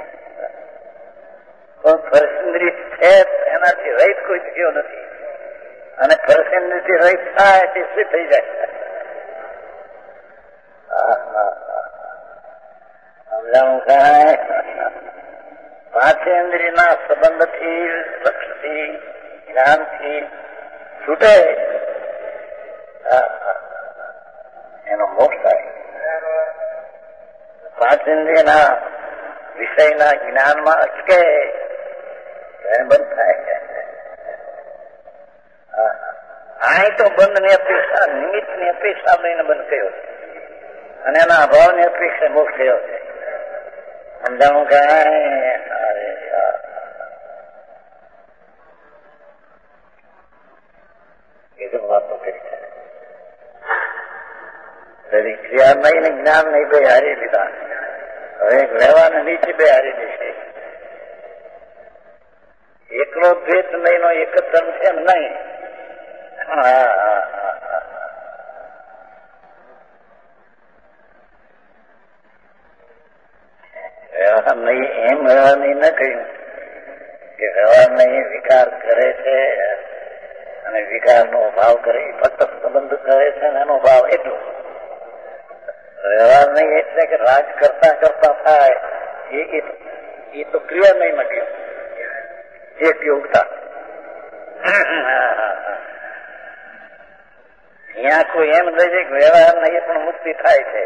પણ ફરસેન્દ્રી છે એનાથી રહિત કોઈ થયો નથી અને ફરસેન્દ્રીથી રહિત થાય તે શું થઈ જાય. સમજાવું કાંઈ પાંચેન્દ્રિયના સંબંધથી લક્ષ્યથી જ્ઞાનથી છૂટે એનો મોક્ષ થાય. પાંચેન્દ્રિયના વિષયના જ્ઞાનમાં અટકે બંધ થાય. અહીં તો બંધની અપેક્ષા નિમિત્તની અપેક્ષા લઈને બંધ કર્યો છે અને એના અભાવની અપેક્ષા મોક્ષ થયો છે. સમજાવું કાંઈ એ તો વાતો કરી છે. દરેક ક્રિયા નહીં ને જ્ઞાન નહીં બે હારી લીધા. હવે લેવાને નીચે બે હારી દેશે. એકલો દ્વૈત નહીં નો એક જ ધર્મ છે એમ નહીં. વ્યવહાર નહીં એમ વ્યવહાર નહીં ન કહ્યું કે વ્યવહાર નહીં વિકાર કરે છે અને વિકારનો ભાવ કરે ફક્ત સંબંધ કરે છે અને એનો ભાવ એટલો. વ્યવહાર નહીં એટલે કે રાજ કરતા કરતા થાય એ તો ક્રિયા નહીં મળ્યું એક યોગતા. અહીંયા કોઈ એમ કહે છે કે વ્યવહાર નહીં પણ મુક્તિ થાય છે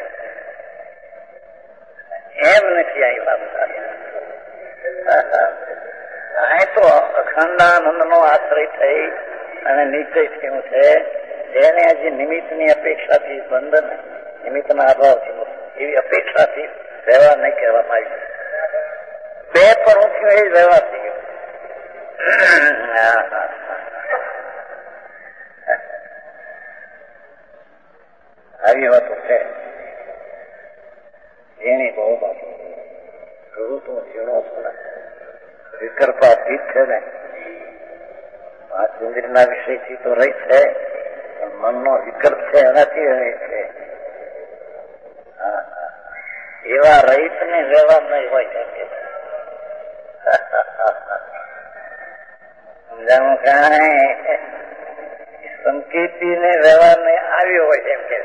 એમ નથી. અહીં વાત અહીં તો અખંડાનંદ નો આશ્રય થઈ અને નિશ્ચય થયું છે. જેને હજી નિમિત્તની અપેક્ષાથી બંધન, નિમિત્તના અભાવથી એવી અપેક્ષાથી વ્યવહાર નહીં કહેવામાં આવ્યું. બે પર હું થયું એ વ્યવહાર થઈ ગયો. આવી વાતો છે એની બહુ બાબત. તું ઝીણો છું ને, વિકલ્પાતીત છે ને, પાંચ ઇન્દ્રિયના વિષયથી તો રહી છે, પણ મનનો વિકલ્પ છે એનાથી રહી છે. એવા રહીત ને વ્યવહાર નહીં હોય કેમ કે સમજાણું કાંઈ સંકેતી ને વ્યવહાર નહીં આવ્યો હોય એમ કે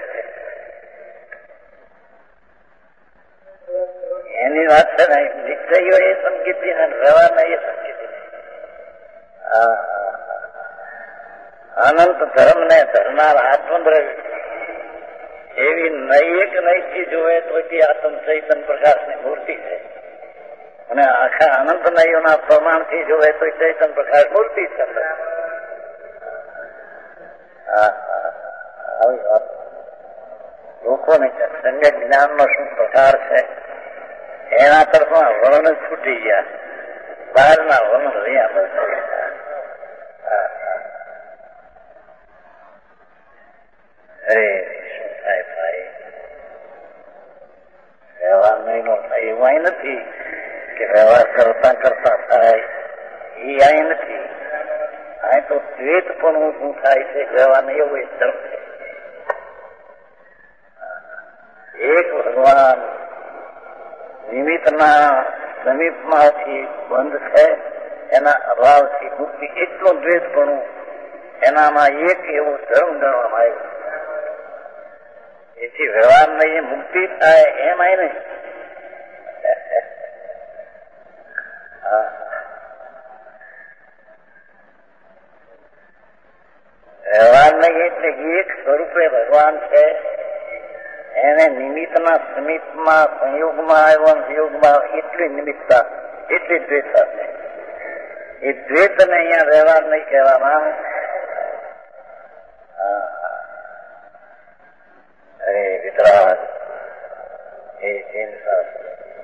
એની વાત છે ને. નિશ્ચયો એ સંકેતી ને વ્યવહાર નહીં એ સંકેતી. અનંત ધર્મ ને ધરનાર આત્મદ્રવ્ય એવી નૈક નૈથી જોવે તો આત્મ ચૈતન પ્રકાશ ની મૂર્તિ છે. અને આખા અનંત નૈયોના પ્રમાણથી જોવે તો ચૈતન પ્રકાશ મૂર્તિ છે. આવી વાત લોકોને સંજ્ઞ જ્ઞાન નો શું પ્રકાર છે એના તરફમાં વર્ણ છૂટી ગયા, બહારના વર્ણ રહ્યા બધા. અરે શું થાય ભાઈ, વ્યવહાર નહીં નો થાય એવું અહીં નથી કે વ્યવહાર કરતા કરતા થાય, એ અહીં નથી. અહીં તો દ્વેત પણ શું થાય છે વ્યવહાર નહીં એવું એક ધર્મ છે. એક ભગવાન નિમિત્તના સમીપમાંથી બંધ છે, એના અભાવથી મુક્તિ, એટલું દ્વેષપણું એનામાં એક એવો ધર્મ ગણવામાં આવ્યો. એથી વ્યવહાર નહીં મુક્તિ થાય એમ આય નહીં. વ્યવહાર નહીં એટલે એક સ્વરૂપે ભગવાન છે, એને નિમિત્તના સમીપમાં સંયોગમાં આવ્યો, સંયોગમાં એટલી નિમિત્તતા, એટલી દ્વેષતા છે. એ દ્વેષને અહીંયા વ્યવહાર નહીં કહેવામાં. અરે વિતરાગ એ જૈન શાસ્ત્ર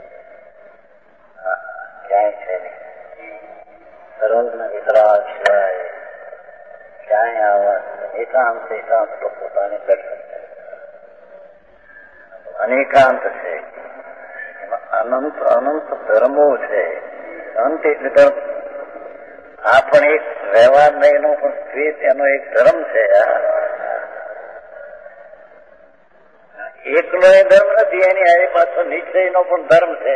ક્યાંય છે નહીં. સર્વજ્ઞ વિતરાગ સિવાય ક્યાંય આવા એકાંત તો પોતાને દર્શન છે. અનેકાંત છે, એમાં અનંત અનંત ધર્મો છે. અંત એટલે ધર્મ. આ પણ એક વ્યવહાર નહીં એનો પણ દ્વેષ એનો એક ધર્મ છે. એકલો એ ધર્મ નથી, એની આ પાછો નિશ્ચય નો પણ ધર્મ છે.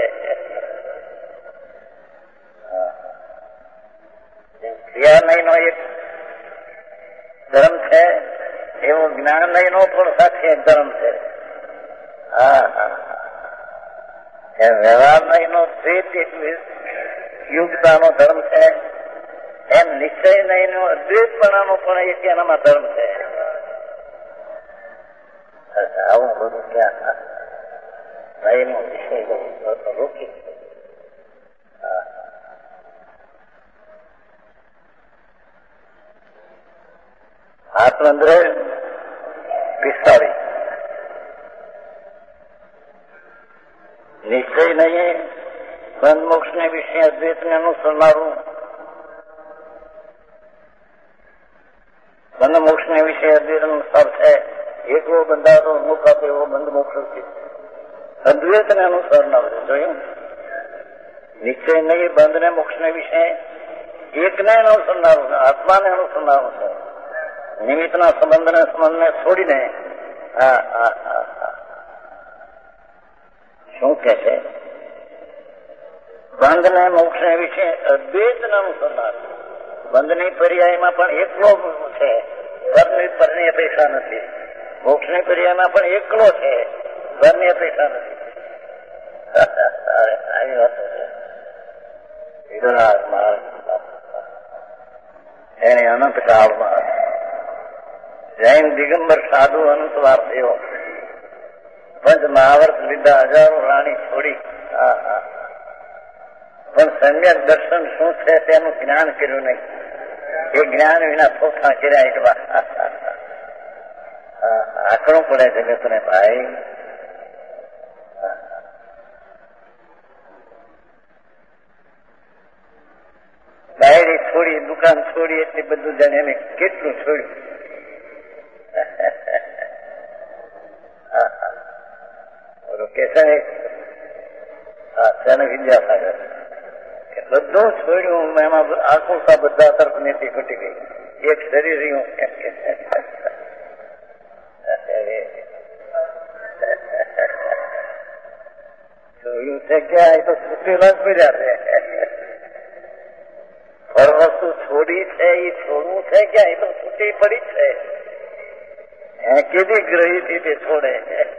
ક્રિયા નહીં નો એક ધર્મ છે, એવો જ્ઞાન નહીં નો પણ સાથે એક ધર્મ છે. વ્યવહાર નહીં નો દ્વેષ એટલે યુગતાનો ધર્મ છે, એમ નિશ્ચય નહીં નો અદ્વૈતપણાનો પણ એક એનામાં ધર્મ છે. આવું બધું ક્યાં એનો વિષય રોકી. આત્મંદ્ર 45 નિશ્ચય નહીં બંધ મોક્ષ ને વિશે અદ્વૈત ને અનુસરનારું, બંધ મોક્ષ ને વિશે અદ્વૈત અનુસાર છે. એકલો બંધારો મુખ આપે એવો બંધ મોક્ષ છે. અદ્વૈત ને અનુસરનાર છે. જોયું, નિશ્ચય નહીં બંધ ને મોક્ષ ને વિશે એકને અનુસરનારું છે, આત્માને અનુસરનારું છે. નિમિત્તના સંબંધને છોડીને શું કે છે? બંધ ને મોક્ષ ને વિશે અદ્વૈત ને અનુસરનાર. બંધની પર્યાયમાં પણ એકલો છે, પરની અપેક્ષા નથી. મોક્ષની પર્યાયમાં પણ એકલો છે, પરની અપેક્ષા નથી. આવી વાતો છે એની અનંત કાળમાં જૈન દિગંબર સાધુ અનંત વાર થયો. પંચ મહાવર્ત લીધા, હજારો રાણી છોડી, પણ સમ્યક દર્શન શું છે તેનું જ્ઞાન કર્યું નહીં. એ જ્ઞાન વિના થોથા કર્યા એટલા આકડું પડે જગતને ભાઈ. ડાયરી છોડી, દુકાન છોડી, એટલે બધું જાણે એને કેટલું છોડ્યું. કે છે વિદ્યાસાગર બધું છોડ્યું, એમાં આખું બધા તરફ નીતિ ઘટી ગઈ. એક શરીર રહ્યું એમ કે જોયું છે ક્યાં? એ તો છૂટેલા જ પડ્યા છે. પર વસ્તુ છોડી છે એ છોડવું છે ક્યાં? એ તો છૂટી પડી છે. કેવી ગ્રહી તે છોડે.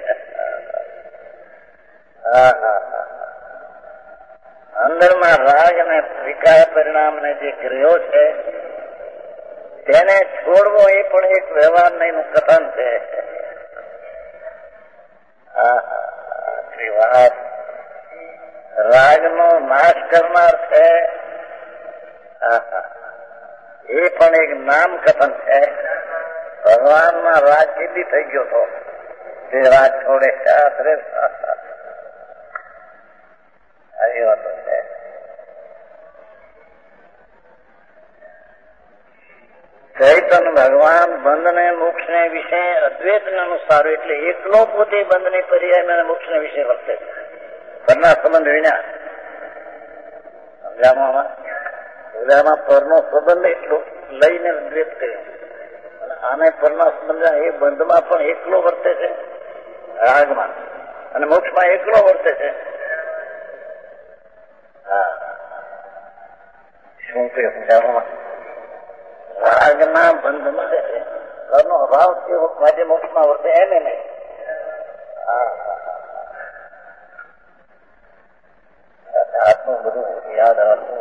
અંદરમાં રાગ અને વિકાર પરિણામ ને જે ગ્રહો છે તેને છોડવો એ પણ એક વ્યવહાર નહીં કથન છે. વાત રાગ નો નાશ કરનાર છે એ પણ એક નામ કથન છે. ભગવાનમાં રાગ કેદી થઈ ગયો હતો તે રાગ છોડે આવી વાતો છે. ચૈતન્ય ભગવાન બંધ ને મોક્ષ ને વિશે અદ્વૈત અનુસાર એટલે એકલો પોતે બંધ ને પર્યાય મોક્ષ ને વિશે વર્તે છે. પરના સંબંધ વિના સમજામાં પરનો સંબંધ એટલો લઈને દ્વેત કર્યો. આને પરના સંબંધ એ બંધમાં પણ એકલો વર્તે છે રાગમાં, અને મોક્ષમાં એકલો વર્તે છે. શું કહ્યું સમજાવવામાં? રાગના બંધમાં ઘરનો અભાવ થયો આજે મોક્ષમાં વર્તે એને નહીં. આટલું બધું યાદ આવતું.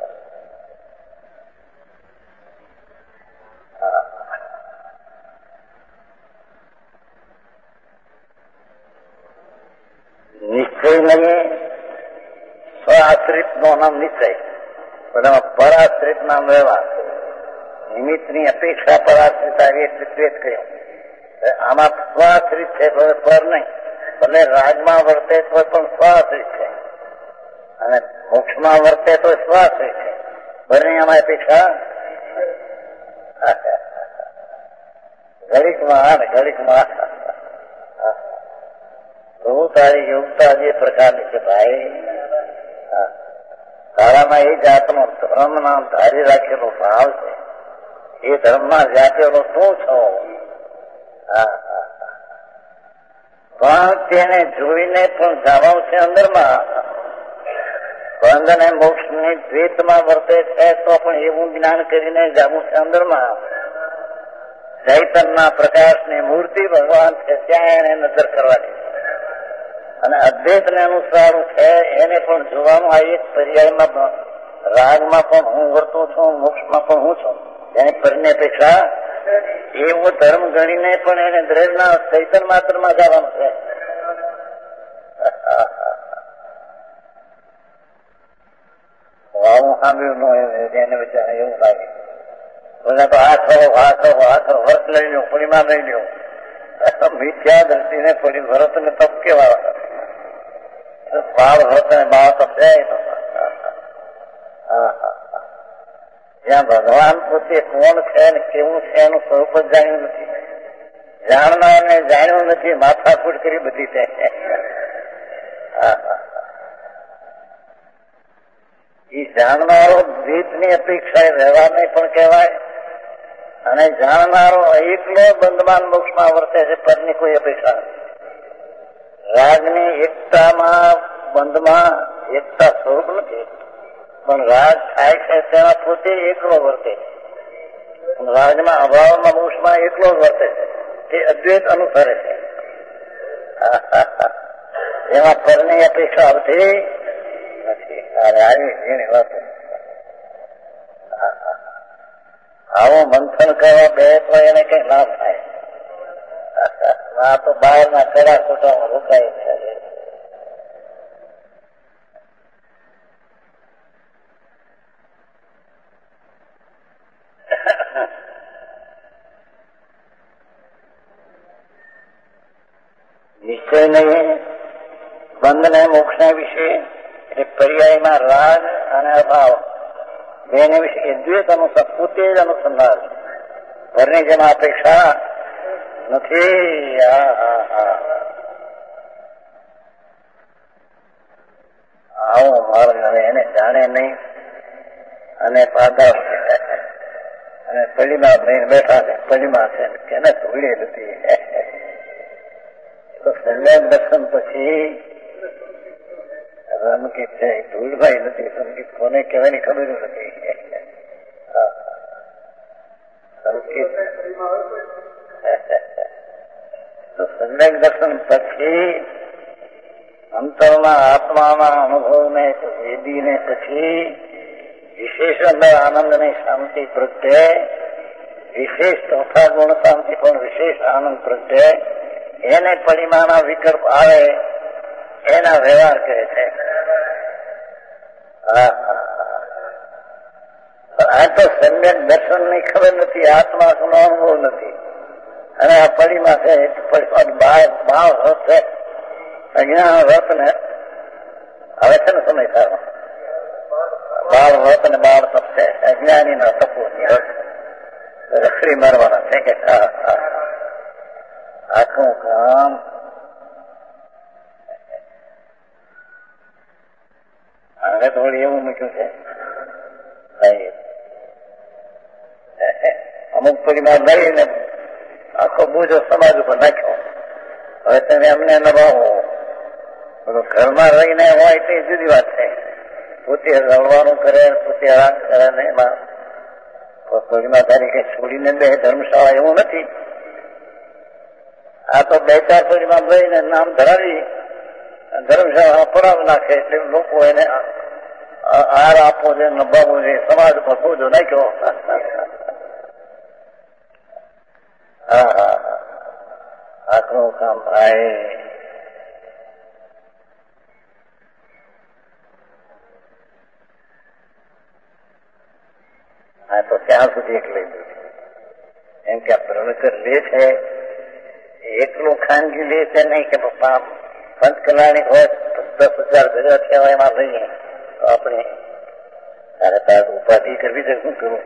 નિશ્ચય નહીં, સ્વાશ્રિત નો નામ નિશ્ચય, બધામાં પરાશ્રિત નામ વ્યવહાર. નિમિત્તની અપેક્ષા પરાશ્રિત આવી એટલે દ્વેત કહ્યું. આમાં સ્વાશ્રિત છે, પર નહીં. ભલે રાગમાં વર્તે તો પણ સ્વાશ્રિત છે, અને મોક્ષમાં વર્તે તો સ્વાશ્રિત છે. બંને આમાં અપેક્ષા ઘડીકમાં ઘડીકમાં તારી યોગતા જે પ્રકારની છે ભાઈ, તારામાં એ જાતનો ધર્મ નામ ધારી રાખેલો ભાવ છે. એ ધર્મમાં જાતેલો તું છો. પણ તેને જોઈને પણ જવાનું છે અંદરમાં. બંધ અને મોક્ષ ની દ્વૈતમાં વર્તે છે તો પણ એવું જ્ઞાન કરીને જવું છે અંદરમાં. ચૈતનના પ્રકાશની મૂર્તિ ભગવાન છે ત્યાં એને નજર કરવાની, અને અદ્વૈત ને અનુસાર છે એને પણ જોવાનું. આ એક પર્યાયમાં રાગમાં પણ હું વર્તું છું, મોક્ષમાં પણ હું છું. એની પરની અપેક્ષા એવો ધર્મ ગણીને પણ એને દ્રવ્યના ચૈતન માત્રમાં જવાનું છે. આવું સાંભળ્યું એને બચારા એવું લાગે. બધા તો આ કરો વર્ત લઈ લો, પૂર્ણિમા લઈ લો. મિથ્યા દ્રષ્ટિને પડી ભરત ને તપ કેવા બાળ ભરત ને બાળ તપ જાય. જ્યાં ભગવાન પોતે કોણ છે ને કેવું છે એનું સ્વરૂપ જ જાણ્યું નથી, જાણનારને જાણ્યું નથી, માથાકૂટ કરી બધી છે. એ જાણનારો દ્વૈતની અપેક્ષા વ્યવહારને પણ કહેવાય, અને જાણનારો એકલો બંધમાન મોક્ષમાં વર્તે છે, પરની કોઈ અપેક્ષા નથી. રાગની એકતામાં બંધમાં એકતા સ્વરૂપ નથી, પણ રાગ થાય છે તેમાં પોતે એકલો વર્તે છે. રાગના અભાવમાં મોક્ષમાં એકલો જ વર્તે છે. તે અદ્વૈત અનુસરે છે. એમાં પરની અપેક્ષા આવતી નથી. આવી વાત આવું મંથન કરવા બે તો એને કઈ લાભ થાય. આ તો બહારના કડા ખોટામાં રોકાય છે. નિશ્ચય નહીં બંધ ને મોક્ષ વિશે એટલે પર્યાયમાં રાગ અને અભાવ બેને વિશે દ્વેત પોતે જ અનુસંધાન ઘરની જેમાં અપેક્ષા નથી. આવો માર્ગ હવે એને જાણે નહીં અને પાદર અને પડીમાં ભાઈ બેઠા છે, પડીમાં છે કેને ધોળી નથી. તો સંજ્ઞાન દર્શન પછી રમકીત છે, ધૂળભાઈ નથી. રમકીત કોને કહેવાની ખબર નથી. તો સંજ્ઞાન દર્શન પછી અંતરના આત્માના અનુભવને વેદીને પછી વિશેષ અંદર આનંદ ની શાંતિ પ્રત્યે વિશેષ ચોથા ગુણ શાંતિ પણ વિશેષ આનંદ પ્રત્યે એને પરિમાના વિકલ્પ આવે એના વ્યવહાર કહે છે. આ તો સમ્યક દર્શન ની ખબર નથી, આત્મા નો અનુભવ નથી અને આ પરિમા છે ભાવ રથ છે, અજ્ઞાન રથ ને હવે છે ને સમય સારો બાળ રથ ને બાળ તપ છે, અજ્ઞાની ના તપોની રથ રખડી મારવાના છે કે આખું કામ હવે થોડી એવું મૂક્યું છે. અમુક પરિમાણ લઈને આખો બોજો સમાજ ઉપર નાખ્યો. હવે તમે અમને નભાવો, બધું ઘરમાં રહીને હોય તે જુદી વાત છે. પોતે રળવાનું કરે, પોતે આરામ કરે ને એમાં પરિમા તારીખે છોડીને બે ધર્મશાળા એવું નથી. આ તો બે ચાર પરિમાણ લઈને નામ ધરાવી ધર્મશાળા પડાવી નાખે એટલે લોકો એને આહાર આપવો છે, નભાવવો છે, સમાજ પર બોજો નાખ્યો. આખું કામ થાય. હા તો ત્યાં સુધી એક લઈ દઉં એમ કે આ પ્રવચન લે છે એકલું ખાનગી લે છે નહીં કે પપ્પા પંચ કલાણી હોય 10,000 ભેગા થયા હોય એમાં લઈએ તો આપણે તારે તાર ઉપાધિ કરવી છે. શું કરું?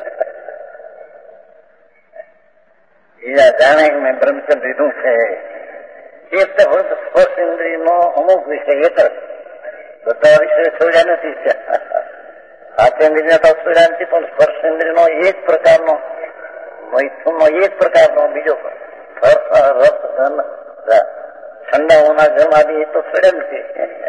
બીજા જાણે કે મેં બ્રહ્મચર્ય લીધું છે એ તો સ્પર્શ ઇન્દ્રિય નો અમુક વિષય એક જ, બધા વિષય છોડ્યા નથી. હાથેન્દ્રિય તો છોડ્યા નથી, પણ સ્પર્શ ઇન્દ્રિય નો એક પ્રકારનો મૈથુન નો એક પ્રકારનો બીજો રસ ધન ઠંડાઓના જન્મ આદિ એ તો છોડ્યા નથી.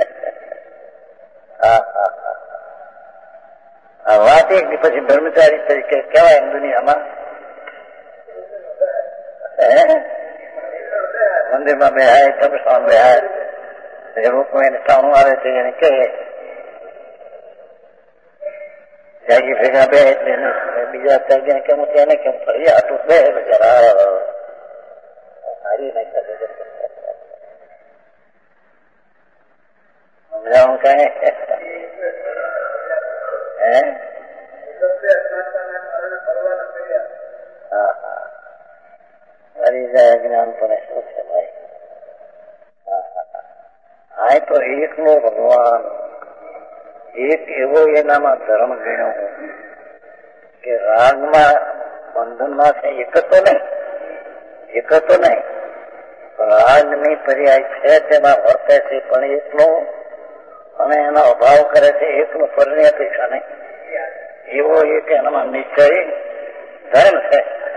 વાત એક પછી બ્રહ્મચારી તરીકે કહેવાય એમ દુનિયામાં. મંદિરમાં બેહાય, તપસ્વાન બેહાય, લોકો એને ટાણું આવે છે એને કહે ત્યાગી ભેગા બે એટલે બીજા ત્યાગીને કેમ એને કેમ ફરી આટલું બે બજાર હારી નાખ્યા સમજાવું કઈ જ્ઞાન પણ શું છે ભાઈ? આ તો એકનો ભગવાન એક એવો એનામાં ધર્મ ગણ્યો કે રાગમાં બંધનમાં છે એક તો નહીં રાગની પર્યાય છે તેમાં વર્તે છે પણ એકનો અને એનો અભાવ કરે છે એકનો ફરની અપેક્ષા નહીં એવો એક એનામાં નિશ્ચય ધર્મ છે.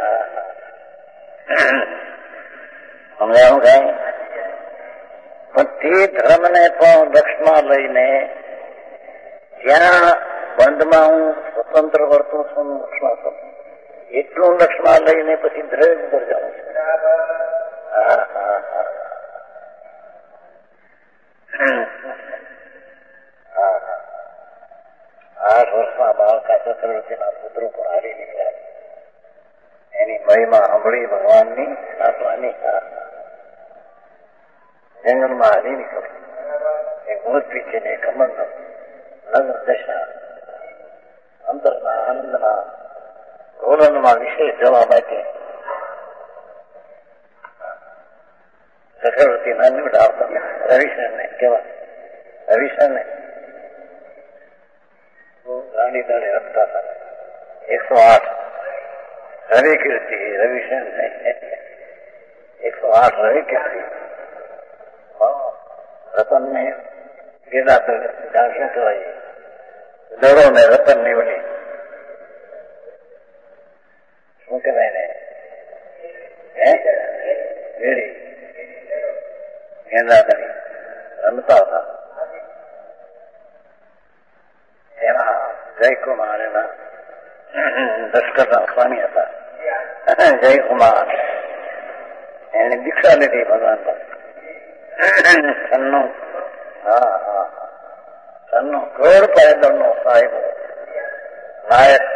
સમજાવું કઈ? પણ તે ધર્મને પણ લક્ષમાં લઈને જ્યાં બંધમાં હું સ્વતંત્ર વર્તું છું લક્ષમાં છું એટલું લક્ષમાં લઈને પછી દ્રવ્ય ઉપર જાઉં છું. 8 વર્ષમાં બાળકા ચક્રવર્તીના પુત્રો પણ હારી નીકળ્યા. એની મહિમા સાંભળી ભગવાનની સાસવાની જંગલમાં હારી નીકળી. એક મૂર્તિ છે ને એક અમર લગ્ન દશા અંતરના આનંદના ધોરણમાં વિશેષ જવા માટે ચક્રવર્તી ના નીવડાવતા રવિશંકરને કેવા રવિશંકરને ગાંડી દાડે રમતા હતા 108 રવિ કીર્તિ રવિશંકર 108 રવિ કીર્તિ રતન ને ગેડા શું કહેવાય દડો ને રતન ની ઓલી શું કહેવાય ને ગેડી ગેંદાદરી રમતા હતા. એમાં જયકુમાર એના દશકરના સ્વામી હતા. જયકુમાર એને દીક્ષા લીધી ભગવાન પર. સન્નો કરોડ પાયદળનો સાહેબ નાયક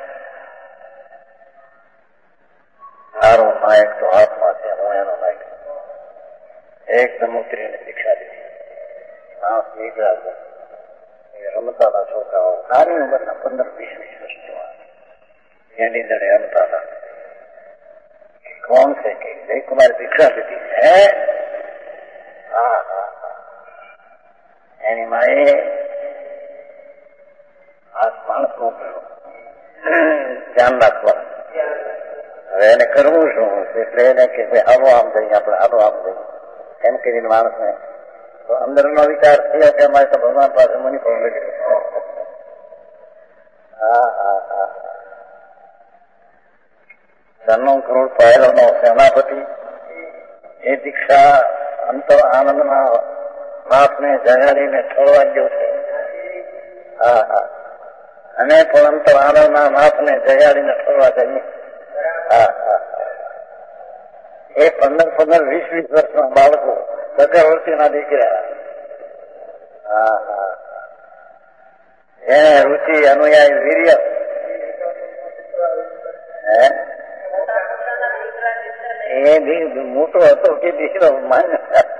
મારો નાયક તો હાથમાં છે, હું એનો નાયક એકદમ ઉતરીને દીક્ષા દીધી. માણસ નીકળ્યા છે રમતા હતા છોકરાઓ નાની ઉંમરના 15-20 વર્ષના એની દડે રમતા હતા. કોણ છે કે જયકુમાર દીક્ષા લીધી હે? હા હા હા. એની માએ આ માણસનું ધ્યાન રાખવા. હવે એને કરવું શું? એટલે એને કે આવો આમ જઈએ, આપણે આવો આમ જઈએ એમ કરીને માણસને અંદરનો વિચાર થયો કે અમારે તો ભગવાન પાસે મની પણ લઈ. હા હા હા. સન્નો કરોડ પાયલોનો સેનાપતિ એ દીક્ષા અંતર આનંદના નાથને જગાડીને છોડવા ગયો છે. હા હા. અને પણ અંતર આનંદના નાથને જગાડીને છોડવા જઈએ. હા હા. એ 15-20 વર્ષના બાળકો ચક્રવર્તીના દીકરા. હા હા. એને રુચિ અનુયાયી વીર્ય એ બી મોટો હતો કે દીકરો માન્ય.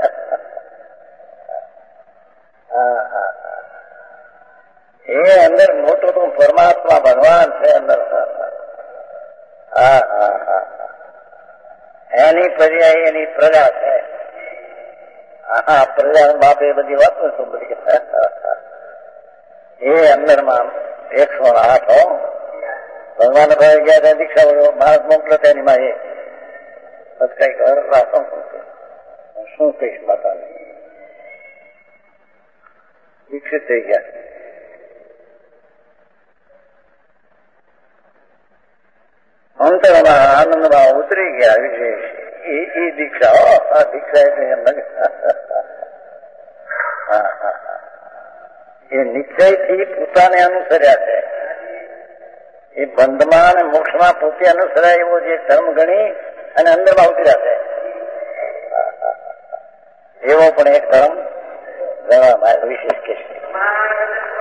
એ અંદર મોટો તો પરમાત્મા ભગવાન છે અંદર. હા હા હા. એની પર્યાય એની પ્રજા છે. હા પ્રજા બાપે બધી વાતો સાંભળી. એ અંદરમાં 108 ભગવાન ભાઈ ગયા ત્યાં દીક્ષા ભારત મોકલો તેની માં એ બસ કઈક રાખો શું કહીશ માતાને દીક્ષિત થઈ ગયા. અંતરમાં આનંદમાં ઉતરી ગયા વિશેષ એ દીક્ષા. આ દીક્ષા એટલે એમ લાગે એ નિશ્ચયથી પોતાને અનુસર્યા છે. એ બંધમાં અને મોક્ષમાં પોતે અનુસરાય એવો જે ધર્મ ગણી અને અંદરમાં ઉતર્યા છે એવો પણ એક ધર્મ ગણવામાં વિશેષ કે છે.